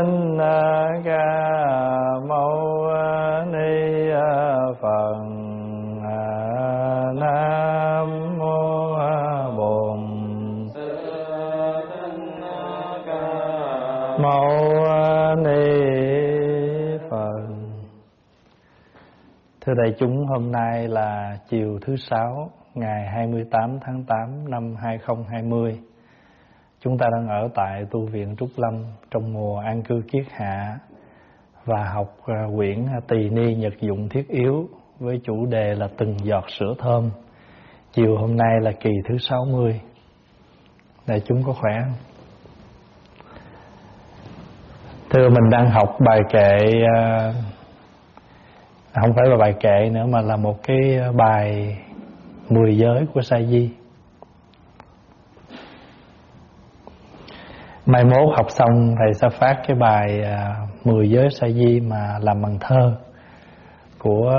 Thích Ca Mâu Ni Phật. Nam mô Bổn Mâu Ni Phật. Thưa đại chúng, hôm nay là chiều thứ Sáu, ngày 28 tháng 8 năm 2020. Chúng ta đang ở tại tu viện Trúc Lâm trong mùa an cư kiết hạ và học quyển Tỳ Ni Nhật Dụng Thiết Yếu với chủ đề là từng giọt sữa thơm. Chiều hôm nay là kỳ thứ 60. Đại chúng có khỏe không? Thưa, mình đang học bài kệ, không phải là bài kệ nữa mà là một cái bài 10 giới của Sa Di. Mai mốt học xong thầy sẽ phát cái bài 10 giới Sa Di mà làm bằng thơ của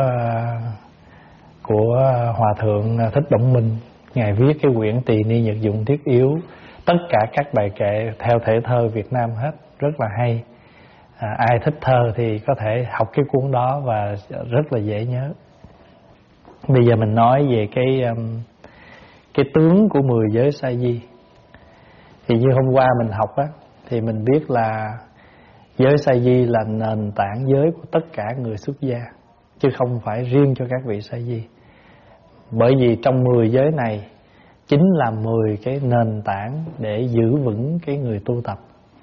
Hòa Thượng Thích Động Minh. Ngài viết cái quyển Tỳ Ni Nhật Dụng Thiết Yếu, tất cả các bài kệ theo thể thơ Việt Nam hết, rất là hay. Ai thích thơ thì có thể học cái cuốn đó và rất là dễ nhớ. Bây giờ mình nói về cái tướng của 10 giới Sa Di. Thì như hôm qua mình học á, thì mình biết là giới Sa Di là nền tảng giới của tất cả người xuất gia, chứ không phải riêng cho các vị Sa Di. Bởi vì trong 10 giới này chính là 10 cái nền tảng để giữ vững cái người tu tập.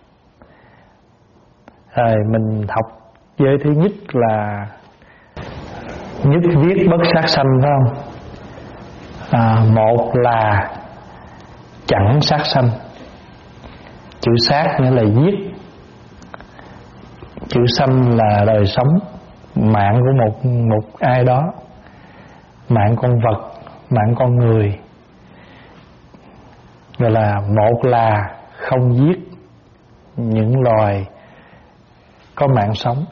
Rồi mình học giới thứ nhất là nhất viết bất sát sanh, phải không? Một là chẳng sát sanh. Chữ sát nghĩa là giết, chữ sanh là đời sống, mạng của một ai đó, mạng con vật, mạng con người. Gọi là một là không giết những loài có mạng sống.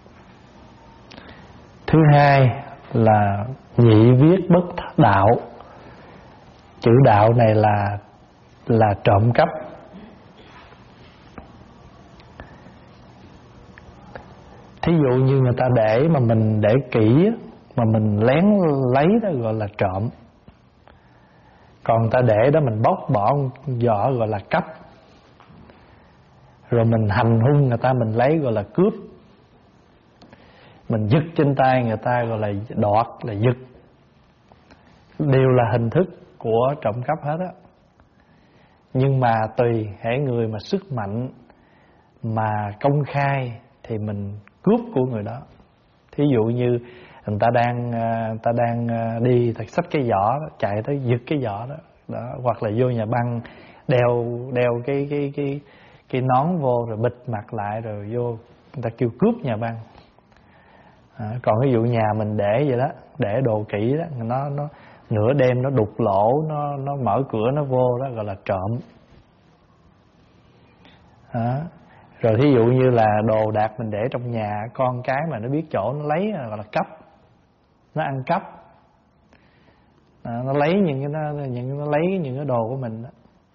Thứ hai là nhị viết bất đạo. Chữ đạo này là trộm cắp. Thí dụ như người ta để mà mình để kỹ mà mình lén lấy đó gọi là trộm. Còn người ta để đó mình bóc bỏ vỏ gọi là cắp. Rồi mình hành hung người ta mình lấy gọi là cướp. Mình giật trên tay người ta gọi là đoạt, là giật. Đều là hình thức của trộm cắp hết á. Nhưng mà tùy hễ người mà sức mạnh mà công khai thì mình cướp của người đó. Thí dụ như người ta đang đi xách cái giỏ đó, chạy tới giật cái giỏ đó, hoặc là vô nhà băng đeo cái nón vô rồi bịt mặt lại rồi vô, người ta kêu cướp nhà băng. Còn ví dụ nhà mình để vậy đó, để đồ kỹ đó, nó nửa đêm nó đục lỗ, nó mở cửa nó vô đó gọi là trộm. Rồi thí dụ như là đồ đạc mình để trong nhà, con cái mà nó biết chỗ nó lấy gọi là cắp, nó ăn cắp. Nó lấy nó lấy những cái đồ của mình đó.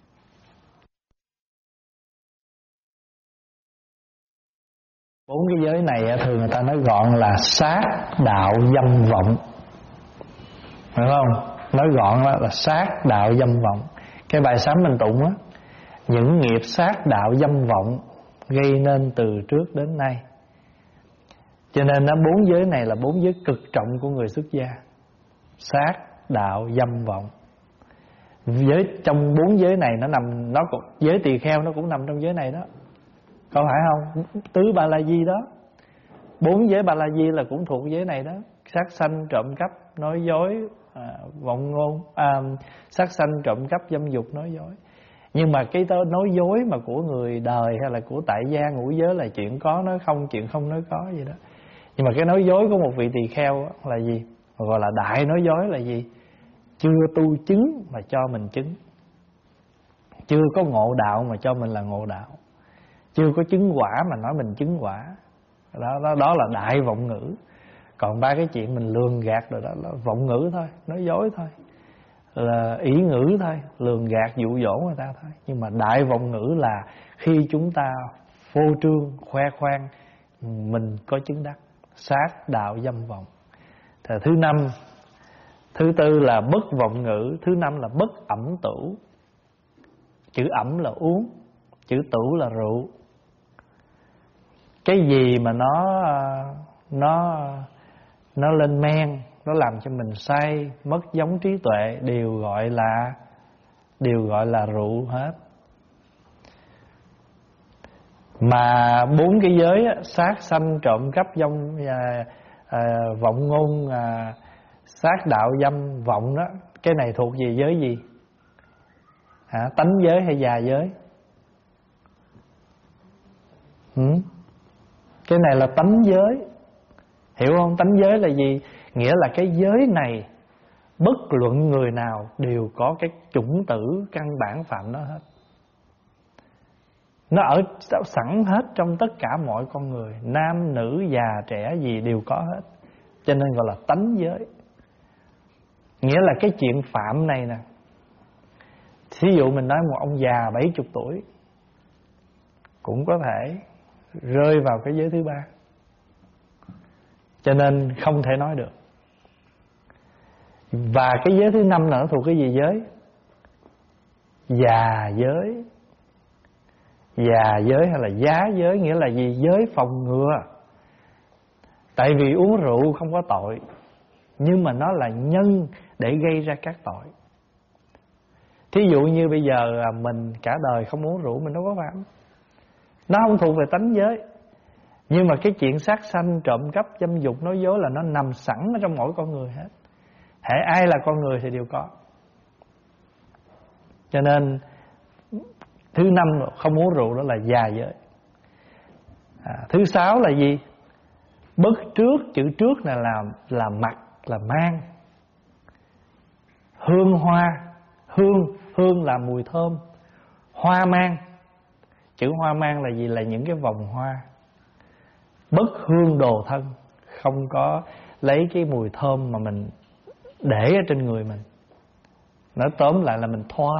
Bốn cái giới này thường người ta nói gọn là sát, đạo, dâm, vọng. Hiểu không? Nói gọn là sát, đạo, dâm, vọng. Cái bài sám mình tụng á, những nghiệp sát, đạo, dâm, vọng gây nên từ trước đến nay. Cho nên bốn giới này là bốn giới cực trọng của người xuất gia. Sát, đạo, dâm, vọng. Trong bốn giới này giới tỳ kheo nó cũng nằm trong giới này đó. Có phải không? Tứ Ba La Di đó, bốn giới Ba La Di là cũng thuộc giới này đó. Sát sanh, trộm cắp, nói dối, vọng ngôn, sát sanh, trộm cắp, dâm dục, nói dối. Nhưng mà cái nói dối mà của người đời hay là của tại gia ngũ giới là chuyện có nói không, chuyện không nói có vậy đó. Nhưng mà cái nói dối của một vị tỳ kheo là gì? Gọi là đại nói dối là gì? Chưa tu chứng mà cho mình chứng, chưa có ngộ đạo mà cho mình là ngộ đạo, chưa có chứng quả mà nói mình chứng quả. Đó là đại vọng ngữ. Còn ba cái chuyện mình lường gạt rồi đó là vọng ngữ thôi, nói dối thôi, là ý ngữ thôi, lường gạt dụ dỗ người ta thôi. Nhưng mà đại vọng ngữ là khi chúng ta phô trương khoe khoang mình có chứng đắc. Sát đạo dâm vọng. Thì thứ năm, thứ tư là bất vọng ngữ, thứ năm là bất ẩm tửu. Chữ ẩm là uống, chữ tửu là rượu. Cái gì mà nó lên men, nó làm cho mình say, mất giống trí tuệ, đều gọi là rượu hết. Mà 4 cái giới á, sát sanh trộm cắp dâm vọng ngôn, sát đạo dâm vọng đó, cái này thuộc về giới gì? Tánh giới hay già giới? Cái này là tánh giới. Hiểu không? Tánh giới là gì? Nghĩa là cái giới này bất luận người nào đều có cái chủng tử căn bản phạm nó hết. Nó ở sẵn hết trong tất cả mọi con người, nam, nữ, già, trẻ gì đều có hết. Cho nên gọi là tánh giới. Nghĩa là cái chuyện phạm này nè, thí dụ mình nói một ông già 70 tuổi cũng có thể rơi vào cái giới thứ ba. Cho nên không thể nói được. Và cái giới thứ năm là nó thuộc cái gì giới? Già giới. Già giới hay là giá giới nghĩa là gì? Giới phòng ngừa. Tại vì uống rượu không có tội, nhưng mà nó là nhân để gây ra các tội. Thí dụ như bây giờ mình cả đời không uống rượu, mình đâu có phạm. Nó không thuộc về tánh giới. Nhưng mà cái chuyện sát sanh, trộm cắp, dâm dục, nói dối là nó nằm sẵn ở trong mỗi con người hết. Hễ ai là con người thì đều có. Cho nên thứ năm không uống rượu đó là già giới. Thứ sáu là gì? Bất trước. Chữ trước này là mặc, là mang. Hương hoa. Hương là mùi thơm. Hoa mang. Chữ hoa mang là gì? Là những cái vòng hoa. Bất hương đồ thân. Không có lấy cái mùi thơm mà mình để ở trên người mình. Nói tóm lại là mình thoa.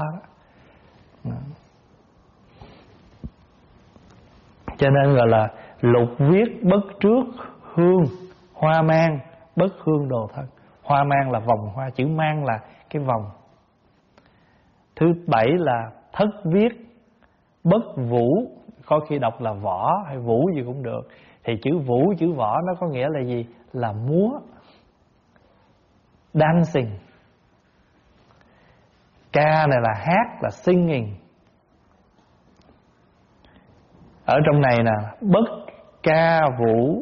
Cho nên gọi là lục viết bất trước hương hoa mang, bất hương đồ thân. Hoa mang là vòng hoa, chữ mang là cái vòng. Thứ bảy là thất viết bất vũ, có khi đọc là võ hay vũ gì cũng được. Thì chữ vũ, chữ võ nó có nghĩa là gì? Là múa, dancing. Ca này là hát, là singing. Ở trong này nè, bất ca vũ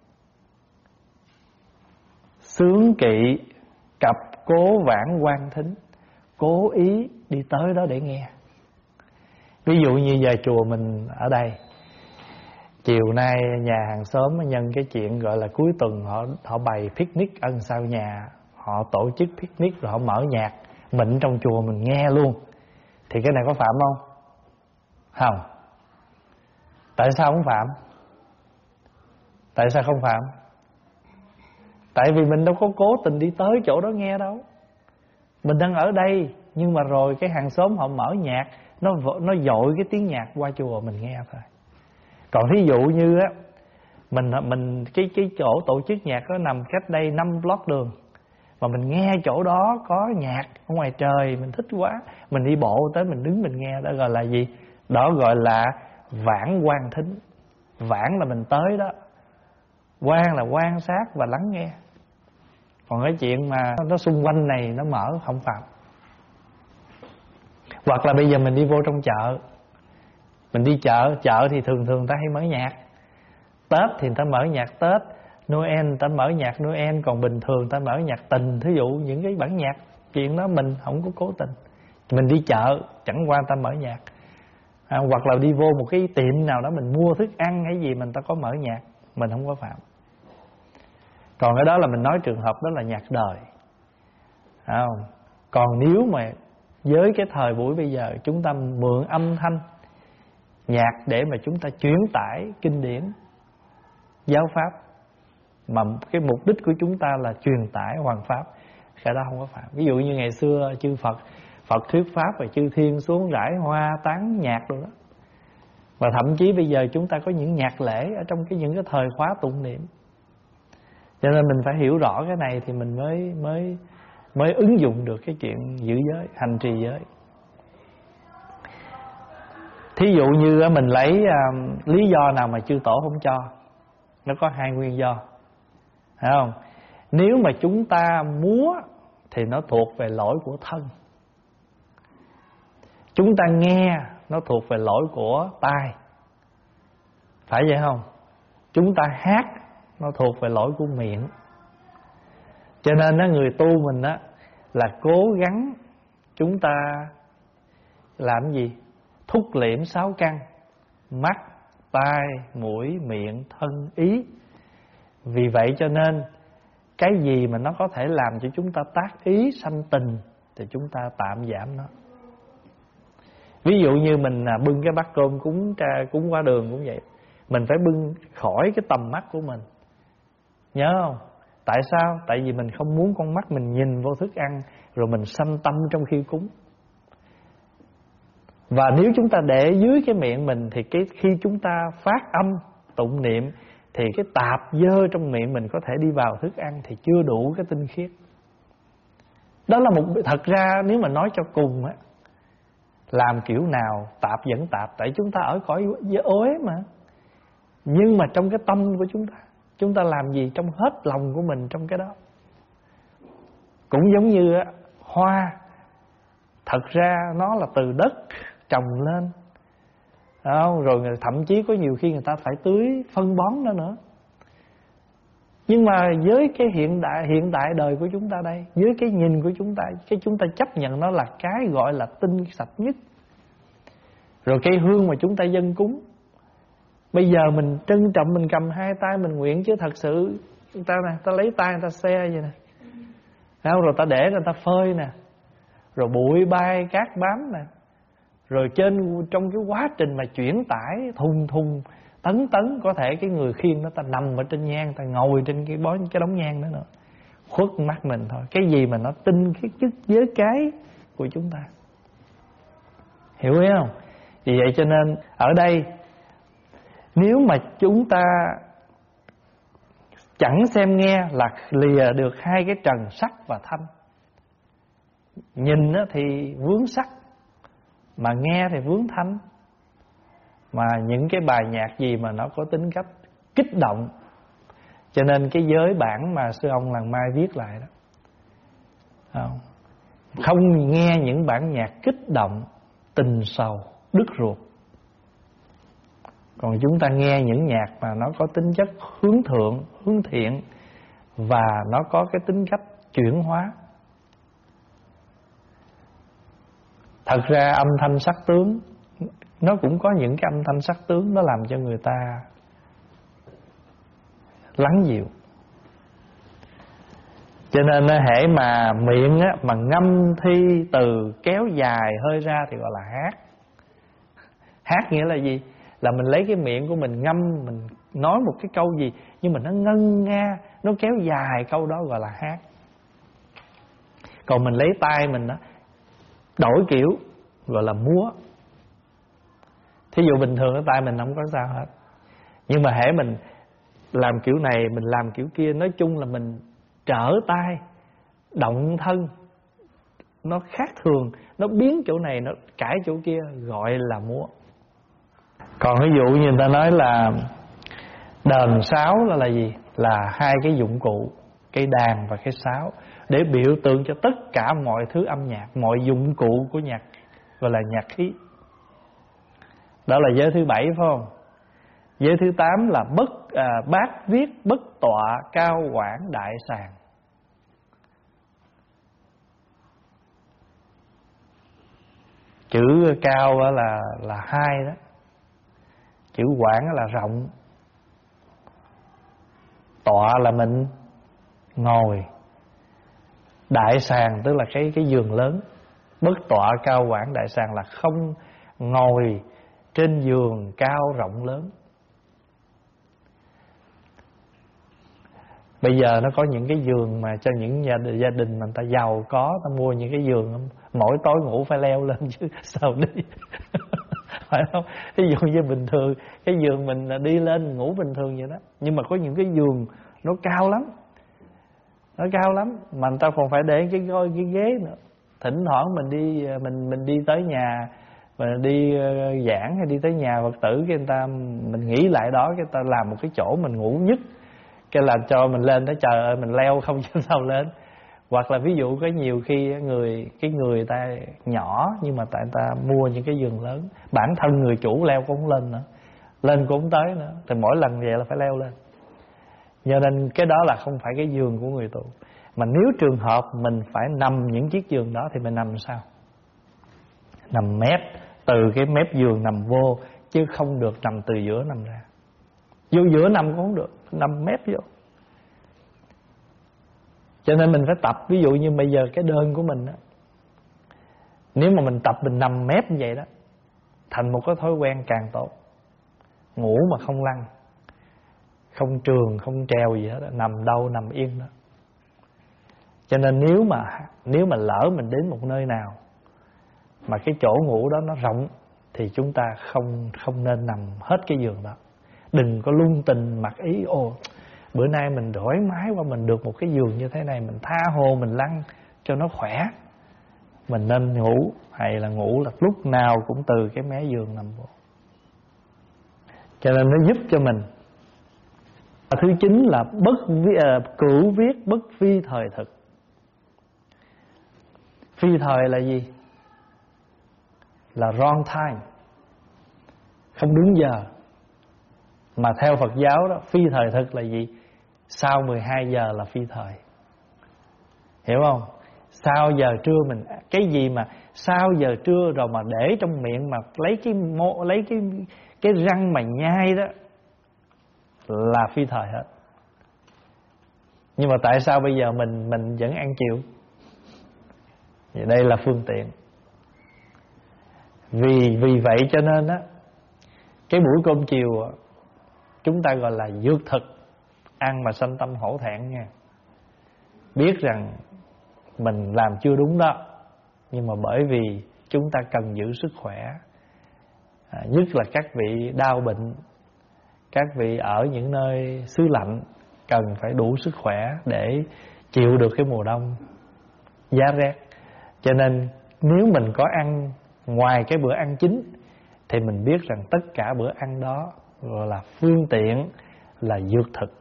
xướng kỵ cặp cố vãn quan thính. Cố ý đi tới đó để nghe. Ví dụ như giờ chùa mình ở đây, chiều nay nhà hàng xóm nhân cái chuyện gọi là cuối tuần họ bày picnic ở sau nhà, họ tổ chức picnic rồi họ mở nhạc, mình trong chùa mình nghe luôn, thì cái này có phạm không? Không. Tại sao không phạm? Tại sao không phạm? Tại vì mình đâu có cố tình đi tới chỗ đó nghe đâu. Mình đang ở đây, nhưng mà rồi cái hàng xóm họ mở nhạc, nó dội cái tiếng nhạc qua chùa mình nghe thôi. Còn thí dụ như á, mình cái chỗ tổ chức nhạc nó nằm cách đây 5 block đường, mà mình nghe chỗ đó có nhạc ở ngoài trời, mình thích quá, mình đi bộ tới mình đứng mình nghe, đó gọi là gì? Đó gọi là vãn quan thính. Vãn là mình tới đó, quan là quan sát và lắng nghe. Còn cái chuyện mà nó xung quanh này nó mở không phạm. Hoặc là bây giờ mình đi vô trong chợ, mình đi chợ thì thường ta hay mở nhạc. Tết thì ta mở nhạc Tết, Noel ta mở nhạc Noel, còn bình thường ta mở nhạc tình. Thí dụ những cái bản nhạc, chuyện đó mình không có cố tình. Mình đi chợ chẳng qua ta mở nhạc. Hoặc là đi vô một cái tiệm nào đó mình mua thức ăn hay gì mình ta có mở nhạc, mình không có phạm. Còn cái đó là mình nói trường hợp đó là nhạc đời. Không? Còn nếu mà với cái thời buổi bây giờ chúng ta mượn âm thanh nhạc để mà chúng ta truyền tải kinh điển giáo pháp, mà cái mục đích của chúng ta là truyền tải hoàng pháp, cái đó không có phạm. Ví dụ như ngày xưa chư Phật thuyết pháp và chư thiên xuống rải hoa tán nhạc rồi đó, Và thậm chí bây giờ chúng ta có những nhạc lễ ở trong những cái thời khóa tụng niệm. Cho nên mình phải hiểu rõ cái này thì mình mới ứng dụng được cái chuyện giữ giới, hành trì giới. Thí dụ như mình lấy lý do nào mà chư tổ không cho, nó có hai nguyên do, phải không? Nếu mà chúng ta múa thì nó thuộc về lỗi của thân. Chúng ta nghe nó thuộc về lỗi của tai, phải vậy không? Chúng ta hát nó thuộc về lỗi của miệng. Cho nên người tu mình là cố gắng chúng ta làm gì? Thúc liễm 6 căn: mắt, tai, mũi, miệng, thân, ý. Vì vậy cho nên cái gì mà nó có thể làm cho chúng ta tác ý sanh tình thì chúng ta tạm giảm nó. Ví dụ như mình bưng cái bát cơm cúng qua đường cũng vậy, mình phải bưng khỏi cái tầm mắt của mình. Nhớ không? Tại sao? Tại vì mình không muốn con mắt mình nhìn vô thức ăn rồi mình sanh tâm trong khi cúng. Và nếu chúng ta để dưới cái miệng mình thì khi chúng ta phát âm tụng niệm thì cái tạp dơ trong miệng mình có thể đi vào thức ăn thì chưa đủ cái tinh khiết. Đó là thật ra nếu mà nói cho cùng làm kiểu nào tạp vẫn tạp, tại chúng ta ở cõi ối mà. Nhưng mà trong cái tâm của chúng ta làm gì trong hết lòng của mình trong cái đó. Cũng giống như hoa, thật ra nó là từ đất trồng lên, rồi thậm chí có nhiều khi người ta phải tưới phân bón nó nữa. Nhưng mà với cái hiện tại đời của chúng ta đây, với cái nhìn của chúng ta chấp nhận nó là cái gọi là tinh sạch nhất. Rồi cây hương mà chúng ta dâng cúng, bây giờ mình trân trọng, mình cầm hai tay mình nguyện, chứ thật sự người ta lấy tay người ta xe vậy nè, rồi ta để người ta phơi nè, rồi bụi bay cát bám nè, rồi trong cái quá trình mà chuyển tải thùng tấn có thể cái người khiêng nó ta nằm ở trên nhang, ta ngồi trên cái đống nhang đó nữa, khuất mắt mình thôi. Cái gì mà nó tinh khiết nhất với cái của chúng ta, hiểu ý không? Vì vậy cho nên ở đây nếu mà chúng ta chẳng xem nghe là lìa được hai cái trần sắc và thanh. Nhìn thì vướng sắc, mà nghe thì vướng thanh. Mà những cái bài nhạc gì mà nó có tính cách kích động, cho nên cái giới bản mà sư ông Làng Mai viết lại đó, không nghe những bản nhạc kích động, tình sầu, đứt ruột. Còn chúng ta nghe những nhạc mà nó có tính chất hướng thượng, hướng thiện, và nó có cái tính cách chuyển hóa. Thật ra âm thanh sắc tướng nó cũng có những cái âm thanh sắc tướng, nó làm cho người ta lắng dịu. Cho nên hễ mà miệng mà ngâm thi từ kéo dài hơi ra thì gọi là hát. Hát nghĩa là gì? Là mình lấy cái miệng của mình ngâm, mình nói một cái câu gì nhưng mà nó ngân nga, nó kéo dài, câu đó gọi là hát. Còn mình lấy tay mình đổi kiểu gọi là múa. Thí dụ bình thường cái tay mình không có sao hết, nhưng mà hễ mình làm kiểu này, mình làm kiểu kia, nói chung là mình trở tay, động thân, nó khác thường, nó biến chỗ này, nó cãi chỗ kia, gọi là múa. Còn ví dụ như người ta nói là đờn sáo là gì? Là hai cái dụng cụ, cái đàn và cái sáo, để biểu tượng cho tất cả mọi thứ âm nhạc, mọi dụng cụ của nhạc, gọi là nhạc khí. Đó là giới thứ 7 phải không? Giới thứ 8 là bát viết bất tọa cao quảng đại sàng. Chữ cao là hai đó, chữ quảng là rộng, tọa là mình ngồi, đại sàng tức là cái giường lớn. Bất tọa cao quảng đại sàng là không ngồi trên giường cao rộng lớn. Bây giờ nó có những cái giường mà cho những gia đình mà người ta giàu có, ta mua những cái giường mỗi tối ngủ phải leo lên chứ sao đi. phải không? Ví dụ như bình thường cái giường mình là đi lên ngủ bình thường vậy đó, nhưng mà có những cái giường nó cao lắm, nó cao lắm mà người ta còn phải để cái ghế nữa. Thỉnh thoảng mình đi tới nhà, mình đi giảng hay đi tới nhà Phật tử, cái người ta mình nghĩ lại đó, cái ta làm một cái chỗ mình ngủ nhất, cái là cho mình lên đó, trời ơi mình leo không cho sao lên. Hoặc là ví dụ có nhiều khi người ta nhỏ, nhưng mà tại ta mua những cái giường lớn, bản thân người chủ leo cũng không lên nữa, lên cũng không tới nữa, thì mỗi lần vậy là phải leo lên. Cho nên cái đó là không phải cái giường của người tu. Mà nếu trường hợp mình phải nằm những chiếc giường đó thì mình nằm sao? Nằm mép, từ cái mép giường nằm vô, chứ không được nằm từ giữa nằm ra. Vô giữa nằm cũng không được, nằm mép vô. Cho nên mình phải tập. Ví dụ như bây giờ cái đơn của mình đó, nếu mà mình tập mình nằm mép như vậy đó, thành một cái thói quen càng tốt. Ngủ mà không lăn, không trường, không trèo gì hết đó, nằm đâu nằm yên đó. Cho nên nếu mà lỡ mình đến một nơi nào mà cái chỗ ngủ đó nó rộng, thì chúng ta không nên nằm hết cái giường đó. Đừng có lung tình mặc ý bữa nay mình đổi mái qua mình được một cái giường như thế này, mình tha hồ mình lăn cho nó khỏe. Mình nên ngủ, hay là ngủ là lúc nào cũng từ cái mé giường nằm vô. Cho nên nó giúp cho mình. Thứ 9 là cửu viết bất phi thời thực. Phi thời là gì? Là wrong time, không đúng giờ. Mà theo Phật giáo đó, phi thời thực là gì? Sau 12 giờ là phi thời. Hiểu không? Sau giờ trưa mình, cái gì mà sau giờ trưa rồi mà để trong miệng mà lấy cái răng mà nhai đó là phi thời hết. Nhưng mà tại sao bây giờ mình vẫn ăn chiều? Vì đây là phương tiện. Vì vậy cho nên á, cái buổi cơm chiều chúng ta gọi là dược thực, ăn mà sanh tâm hổ thẹn nha. Biết rằng mình làm chưa đúng đó, nhưng mà bởi vì chúng ta cần giữ sức khỏe, nhất là các vị đau bệnh, các vị ở những nơi xứ lạnh, cần phải đủ sức khỏe để chịu được cái mùa đông giá rét. Cho nên nếu mình có ăn ngoài cái bữa ăn chính, thì mình biết rằng tất cả bữa ăn đó gọi là phương tiện, là dược thực.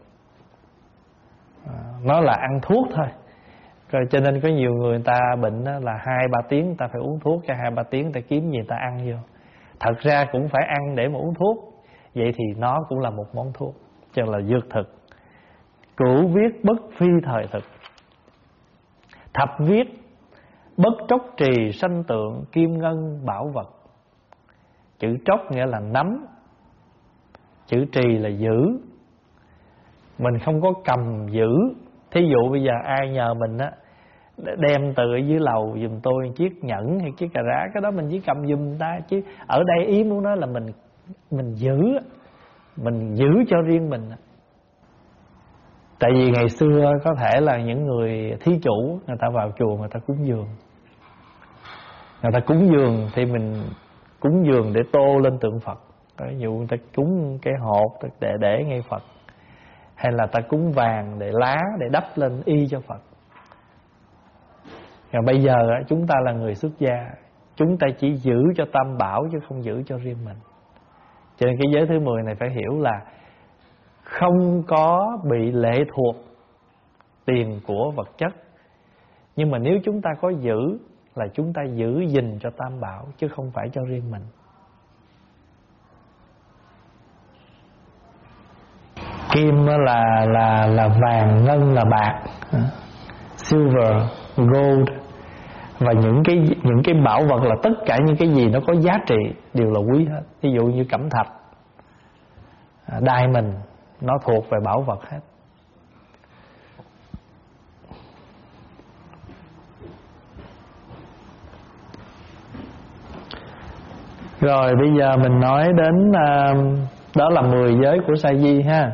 Nó là ăn thuốc thôi. Cho nên có nhiều người ta bệnh là 2-3 tiếng người ta phải uống thuốc, cho 2-3 tiếng người ta kiếm gì người ta ăn vô. Thật ra cũng phải ăn để mà uống thuốc. Vậy thì nó cũng là một món thuốc, cho là dược thực. Cửu viết bất phi thời thực. Thập viết bất trốc trì sanh tượng kim ngân bảo vật. Chữ trốc nghĩa là nắm, chữ trì là giữ. Mình không có cầm giữ. Thí dụ bây giờ ai nhờ mình á, đem từ ở dưới lầu giùm tôi chiếc nhẫn hay chiếc cà rá, cái đó mình chỉ cầm giùm người ta. Chứ ở đây ý muốn nói là mình giữ cho riêng mình. Tại vì ngày xưa có thể là những người thí chủ, người ta vào chùa người ta cúng dường. Người ta cúng dường thì mình cúng dường để tô lên tượng Phật. Ví dụ người ta cúng cái hột để ngay Phật, hay là ta cúng vàng để lá để đắp lên y cho Phật. Rồi bây giờ chúng ta là người xuất gia, chúng ta chỉ giữ cho Tam Bảo chứ không giữ cho riêng mình. Cho nên cái giới thứ 10 này phải hiểu là không có bị lệ thuộc tiền của vật chất. Nhưng mà nếu chúng ta có giữ là chúng ta giữ gìn cho Tam Bảo chứ không phải cho riêng mình. Kim là vàng, ngân là bạc, silver, gold. Và những cái bảo vật là tất cả những cái gì nó có giá trị đều là quý hết. Ví dụ như cẩm thạch, diamond, nó thuộc về bảo vật hết. Rồi bây giờ mình nói đến đó là 10 giới của Sa Di ha.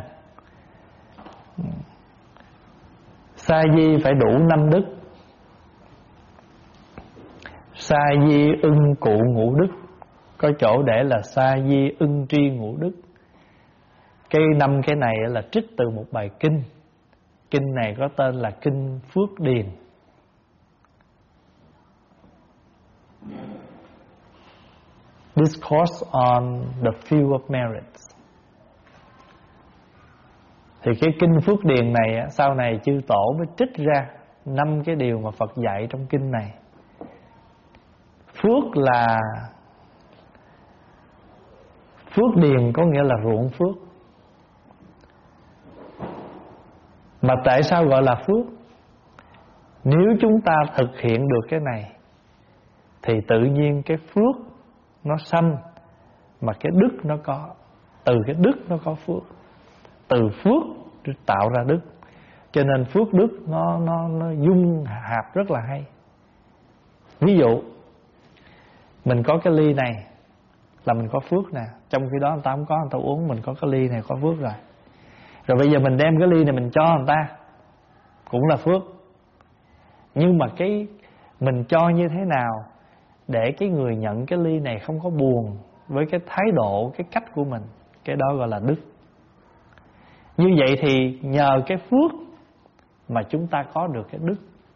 Sa Di phải đủ 5 đức. Sa Di ưng cụ ngũ đức. Có chỗ để là sa di ưng tri ngũ đức. Cái 5 cái này là trích từ một bài kinh. Kinh này có tên là Kinh Phước Điền. Discourse on the Few of Merits. Thì cái Kinh Phước Điền này sau này chư tổ mới trích ra 5 cái điều mà Phật dạy trong kinh này. Phước là phước điền, có nghĩa là ruộng phước. Mà tại sao gọi là phước? Nếu chúng ta thực hiện được cái này thì tự nhiên cái phước nó sanh, mà cái đức nó có. Từ cái đức nó có phước. Từ phước tạo ra đức. Cho nên phước đức nó dung hạp rất là hay. Ví dụ mình có cái ly này là mình có phước nè. Trong khi đó người ta không có, người ta uống, mình có cái ly này có phước rồi. Rồi bây giờ mình đem cái ly này mình cho người ta cũng là phước. Nhưng mà cái mình cho như thế nào để cái người nhận cái ly này không có buồn với cái thái độ, cái cách của mình, cái đó gọi là đức. Như vậy thì nhờ cái phước mà chúng ta có được cái đức.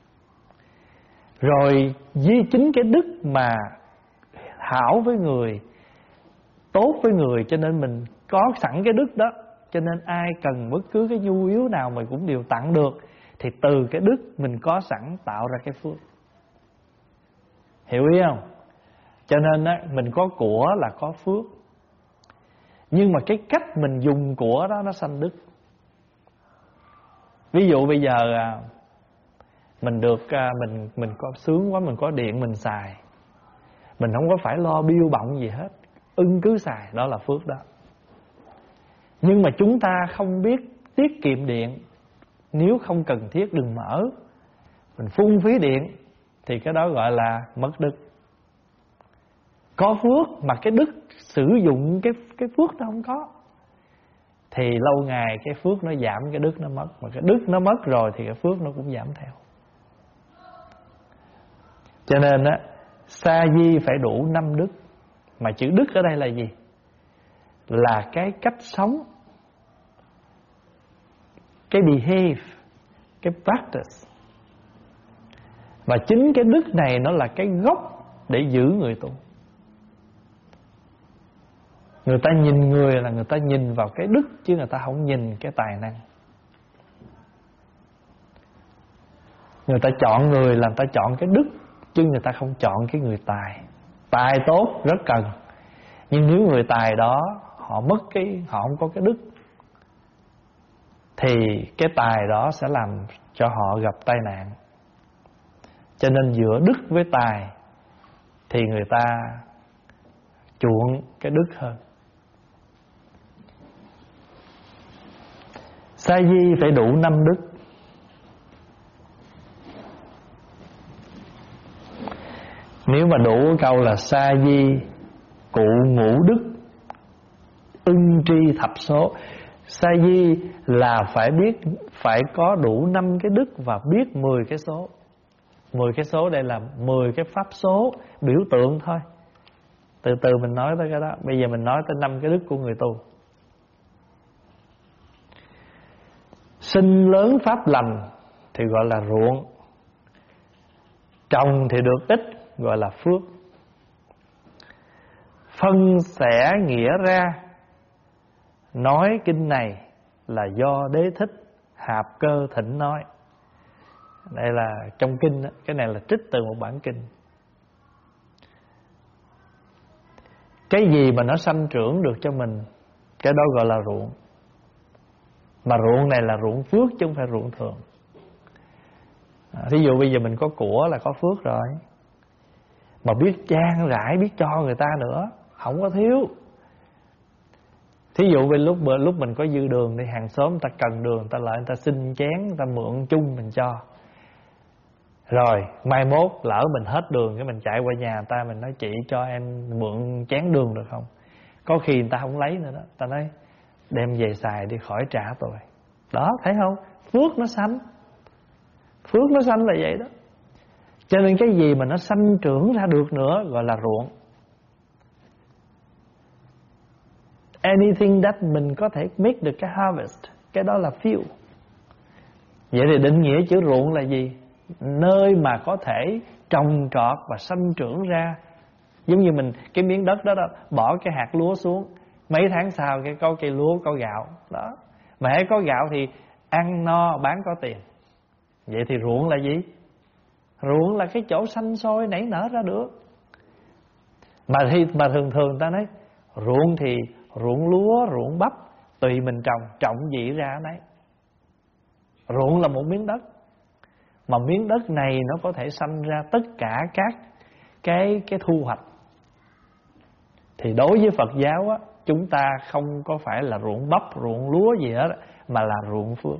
Rồi với chính cái đức mà hảo với người, tốt với người, cho nên mình có sẵn cái đức đó. Cho nên ai cần bất cứ cái nhu yếu nào mình cũng đều tặng được. Thì từ cái đức mình có sẵn tạo ra cái phước. Hiểu ý không? Cho nên á, mình có của là có phước. Nhưng mà cái cách mình dùng của đó nó sanh đức. Ví dụ bây giờ mình được mình có sướng quá, mình có điện mình xài, mình không có phải lo bill bọng gì hết, cứ xài, đó là phước đó. Nhưng mà chúng ta không biết tiết kiệm điện, nếu không cần thiết đừng mở, mình phung phí điện, thì cái đó gọi là mất đức. Có phước mà cái đức sử dụng cái phước nó không có, thì lâu ngày cái phước nó giảm, cái đức nó mất. Mà cái đức nó mất rồi thì cái phước nó cũng giảm theo. Cho nên á, sa di phải đủ 5 đức. Mà chữ đức ở đây là gì? Là cái cách sống, cái behave, cái practice. Và chính cái đức này nó là cái gốc để giữ người tu. Người ta nhìn người là người ta nhìn vào cái đức, chứ người ta không nhìn cái tài năng. Người ta chọn người là người ta chọn cái đức, chứ người ta không chọn cái người tài. Tài tốt rất cần, nhưng nếu người tài đó họ mất họ không có cái đức, thì cái tài đó sẽ làm cho họ gặp tai nạn. Cho nên giữa đức với tài thì người ta chuộng cái đức hơn. Sa di phải đủ 5 đức. Nếu mà đủ câu là sa di cụ ngũ đức ưng tri thập số. Sa di là phải có đủ 5 cái đức và biết 10 cái số. 10 cái số đây là 10 cái pháp số biểu tượng thôi. Từ từ mình nói tới cái đó. Bây giờ mình nói tới 5 cái đức của người tu. Sinh lớn pháp lành thì gọi là ruộng. Trồng thì được ít gọi là phước. Phân sẻ nghĩa ra. Nói kinh này là do Đế Thích Hạp Cơ Thịnh nói. Đây là trong kinh, cái này là trích từ một bản kinh. Cái gì mà nó sanh trưởng được cho mình, cái đó gọi là ruộng. Mà ruộng này là ruộng phước chứ không phải ruộng thường. Thí dụ bây giờ mình có của là có phước rồi, mà biết trang rải, biết cho người ta nữa, không có thiếu. Thí dụ về lúc mình có dư đường thì hàng xóm người ta cần đường, người ta lại người ta xin chén, người ta mượn chung mình cho. Rồi mai mốt lỡ mình hết đường, cái mình chạy qua nhà người ta, mình nói chị cho em mượn chén đường được không? Có khi người ta không lấy nữa đó, người ta nói đem về xài đi khỏi trả tôi. Đó, thấy không? Phước nó sanh. Phước nó sanh là vậy đó. Cho nên cái gì mà nó sanh trưởng ra được nữa gọi là ruộng. Anything that mình có thể make được cái harvest, cái đó là field. Vậy thì định nghĩa chữ ruộng là gì? Nơi mà có thể trồng trọt và sanh trưởng ra. Giống như mình, cái miếng đất đó, bỏ cái hạt lúa xuống, mấy tháng sau cái có cây lúa, có gạo đó. Mà hãy có gạo thì ăn no, bán có tiền. Vậy thì ruộng là gì? Ruộng là cái chỗ xanh sôi nảy nở ra được. Mà thường ta nói ruộng thì ruộng lúa, ruộng bắp, tùy mình trồng gì ra nấy. Ruộng là một miếng đất, mà miếng đất này nó có thể sanh ra tất cả các cái thu hoạch. Thì đối với Phật giáo á, chúng ta không có phải là ruộng bắp, ruộng lúa gì hết, mà là ruộng phước.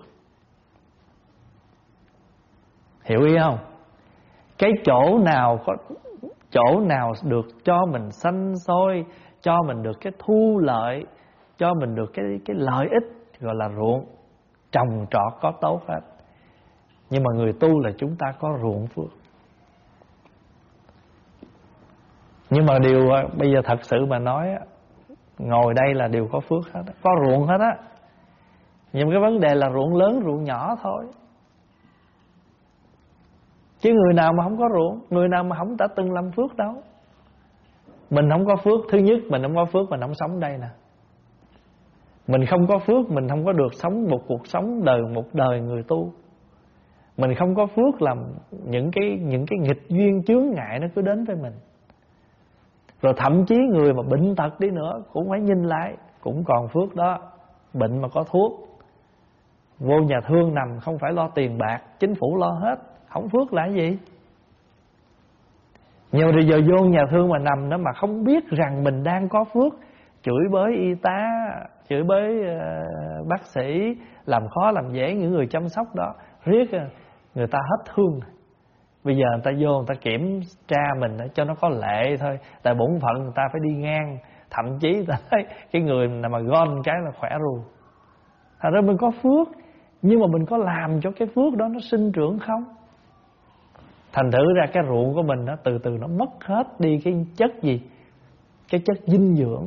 Hiểu ý không? Cái chỗ nào được cho mình sanh sôi, cho mình được cái thu lợi, cho mình được cái lợi ích, gọi là ruộng. Trồng trọt có tốt hết. Nhưng mà người tu là chúng ta có ruộng phước. Nhưng mà điều bây giờ thật sự mà nói, ngồi đây là đều có phước hết, có ruộng hết á. Nhưng cái vấn đề là ruộng lớn, ruộng nhỏ thôi. Chứ người nào mà không có ruộng, người nào mà không đã từng làm phước đâu. Mình không có phước, thứ nhất mình không có phước, mình không sống đây nè. Mình không có phước, mình không có được sống một cuộc sống một đời người tu. Mình không có phước, làm những cái nghịch duyên chướng ngại nó cứ đến với mình. Rồi thậm chí người mà bệnh tật đi nữa cũng phải nhìn lại, cũng còn phước đó. Bệnh mà có thuốc, vô nhà thương nằm không phải lo tiền bạc, chính phủ lo hết, không phước là cái gì? Nhưng rồi giờ vô nhà thương mà nằm đó mà không biết rằng mình đang có phước, chửi bới y tá, chửi bới bác sĩ, làm khó làm dễ những người chăm sóc đó, riết người ta hết thương. Bây giờ người ta vô người ta kiểm tra mình cho nó có lệ thôi, tại bổn phận người ta phải đi ngang. Thậm chí ta thấy cái người nào mà gom cái là khỏe ru. Thật ra mình có phước, nhưng mà mình có làm cho cái phước đó nó sinh trưởng không? Thành thử ra cái ruộng của mình từ từ nó mất hết đi cái chất gì? Cái chất dinh dưỡng.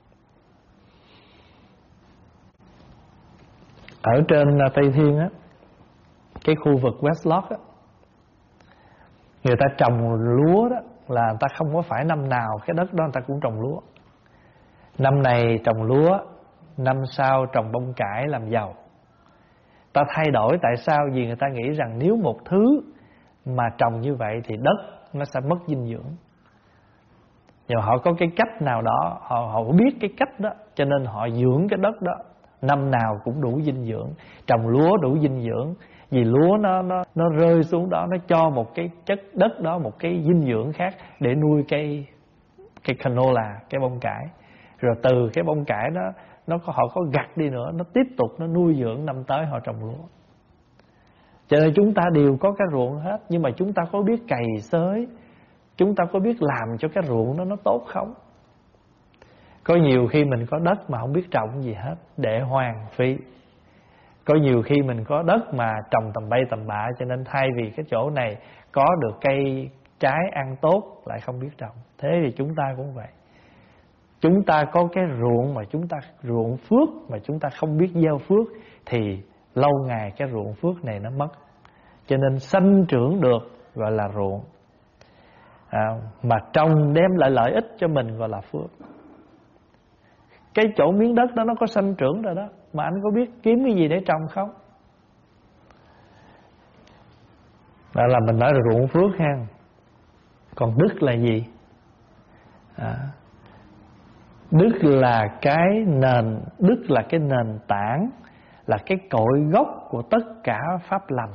Ở trên Tây Thiên á, cái khu vực West Lock á, người ta trồng lúa đó là người ta không có phải năm nào cái đất đó người ta cũng trồng lúa. Năm này trồng lúa, năm sau trồng bông cải làm giàu. Ta thay đổi tại sao? Vì người ta nghĩ rằng nếu một thứ mà trồng như vậy thì đất nó sẽ mất dinh dưỡng. Nhưng họ có cái cách nào đó, họ biết cái cách đó, cho nên họ dưỡng cái đất đó, năm nào cũng đủ dinh dưỡng. Trồng lúa đủ dinh dưỡng, vì lúa nó rơi xuống đó, nó cho một cái chất đất đó một cái dinh dưỡng khác để nuôi cái canola, cái bông cải. Rồi từ cái bông cải đó họ có gặt đi nữa, nó tiếp tục nó nuôi dưỡng, năm tới họ trồng lúa. Cho nên chúng ta đều có cái ruộng hết, nhưng mà chúng ta có biết cày xới, chúng ta có biết làm cho cái ruộng đó nó tốt không? Có nhiều khi mình có đất mà không biết trồng gì hết, để hoang phí. Có nhiều khi mình có đất mà trồng tầm bay tầm bạ, cho nên thay vì cái chỗ này có được cây trái ăn tốt lại không biết trồng. Thế thì chúng ta cũng vậy. Chúng ta có cái ruộng mà chúng ta ruộng phước mà chúng ta không biết gieo phước, thì lâu ngày cái ruộng phước này nó mất. Cho nên sanh trưởng được gọi là ruộng, mà trồng đem lại lợi ích cho mình gọi là phước. Cái chỗ miếng đất đó nó có sanh trưởng rồi đó, mà anh có biết kiếm cái gì để trồng không? Đó là mình nói là ruộng phước ha. Còn đức là gì? Đức là cái nền tảng, là cái cội gốc của tất cả pháp lành.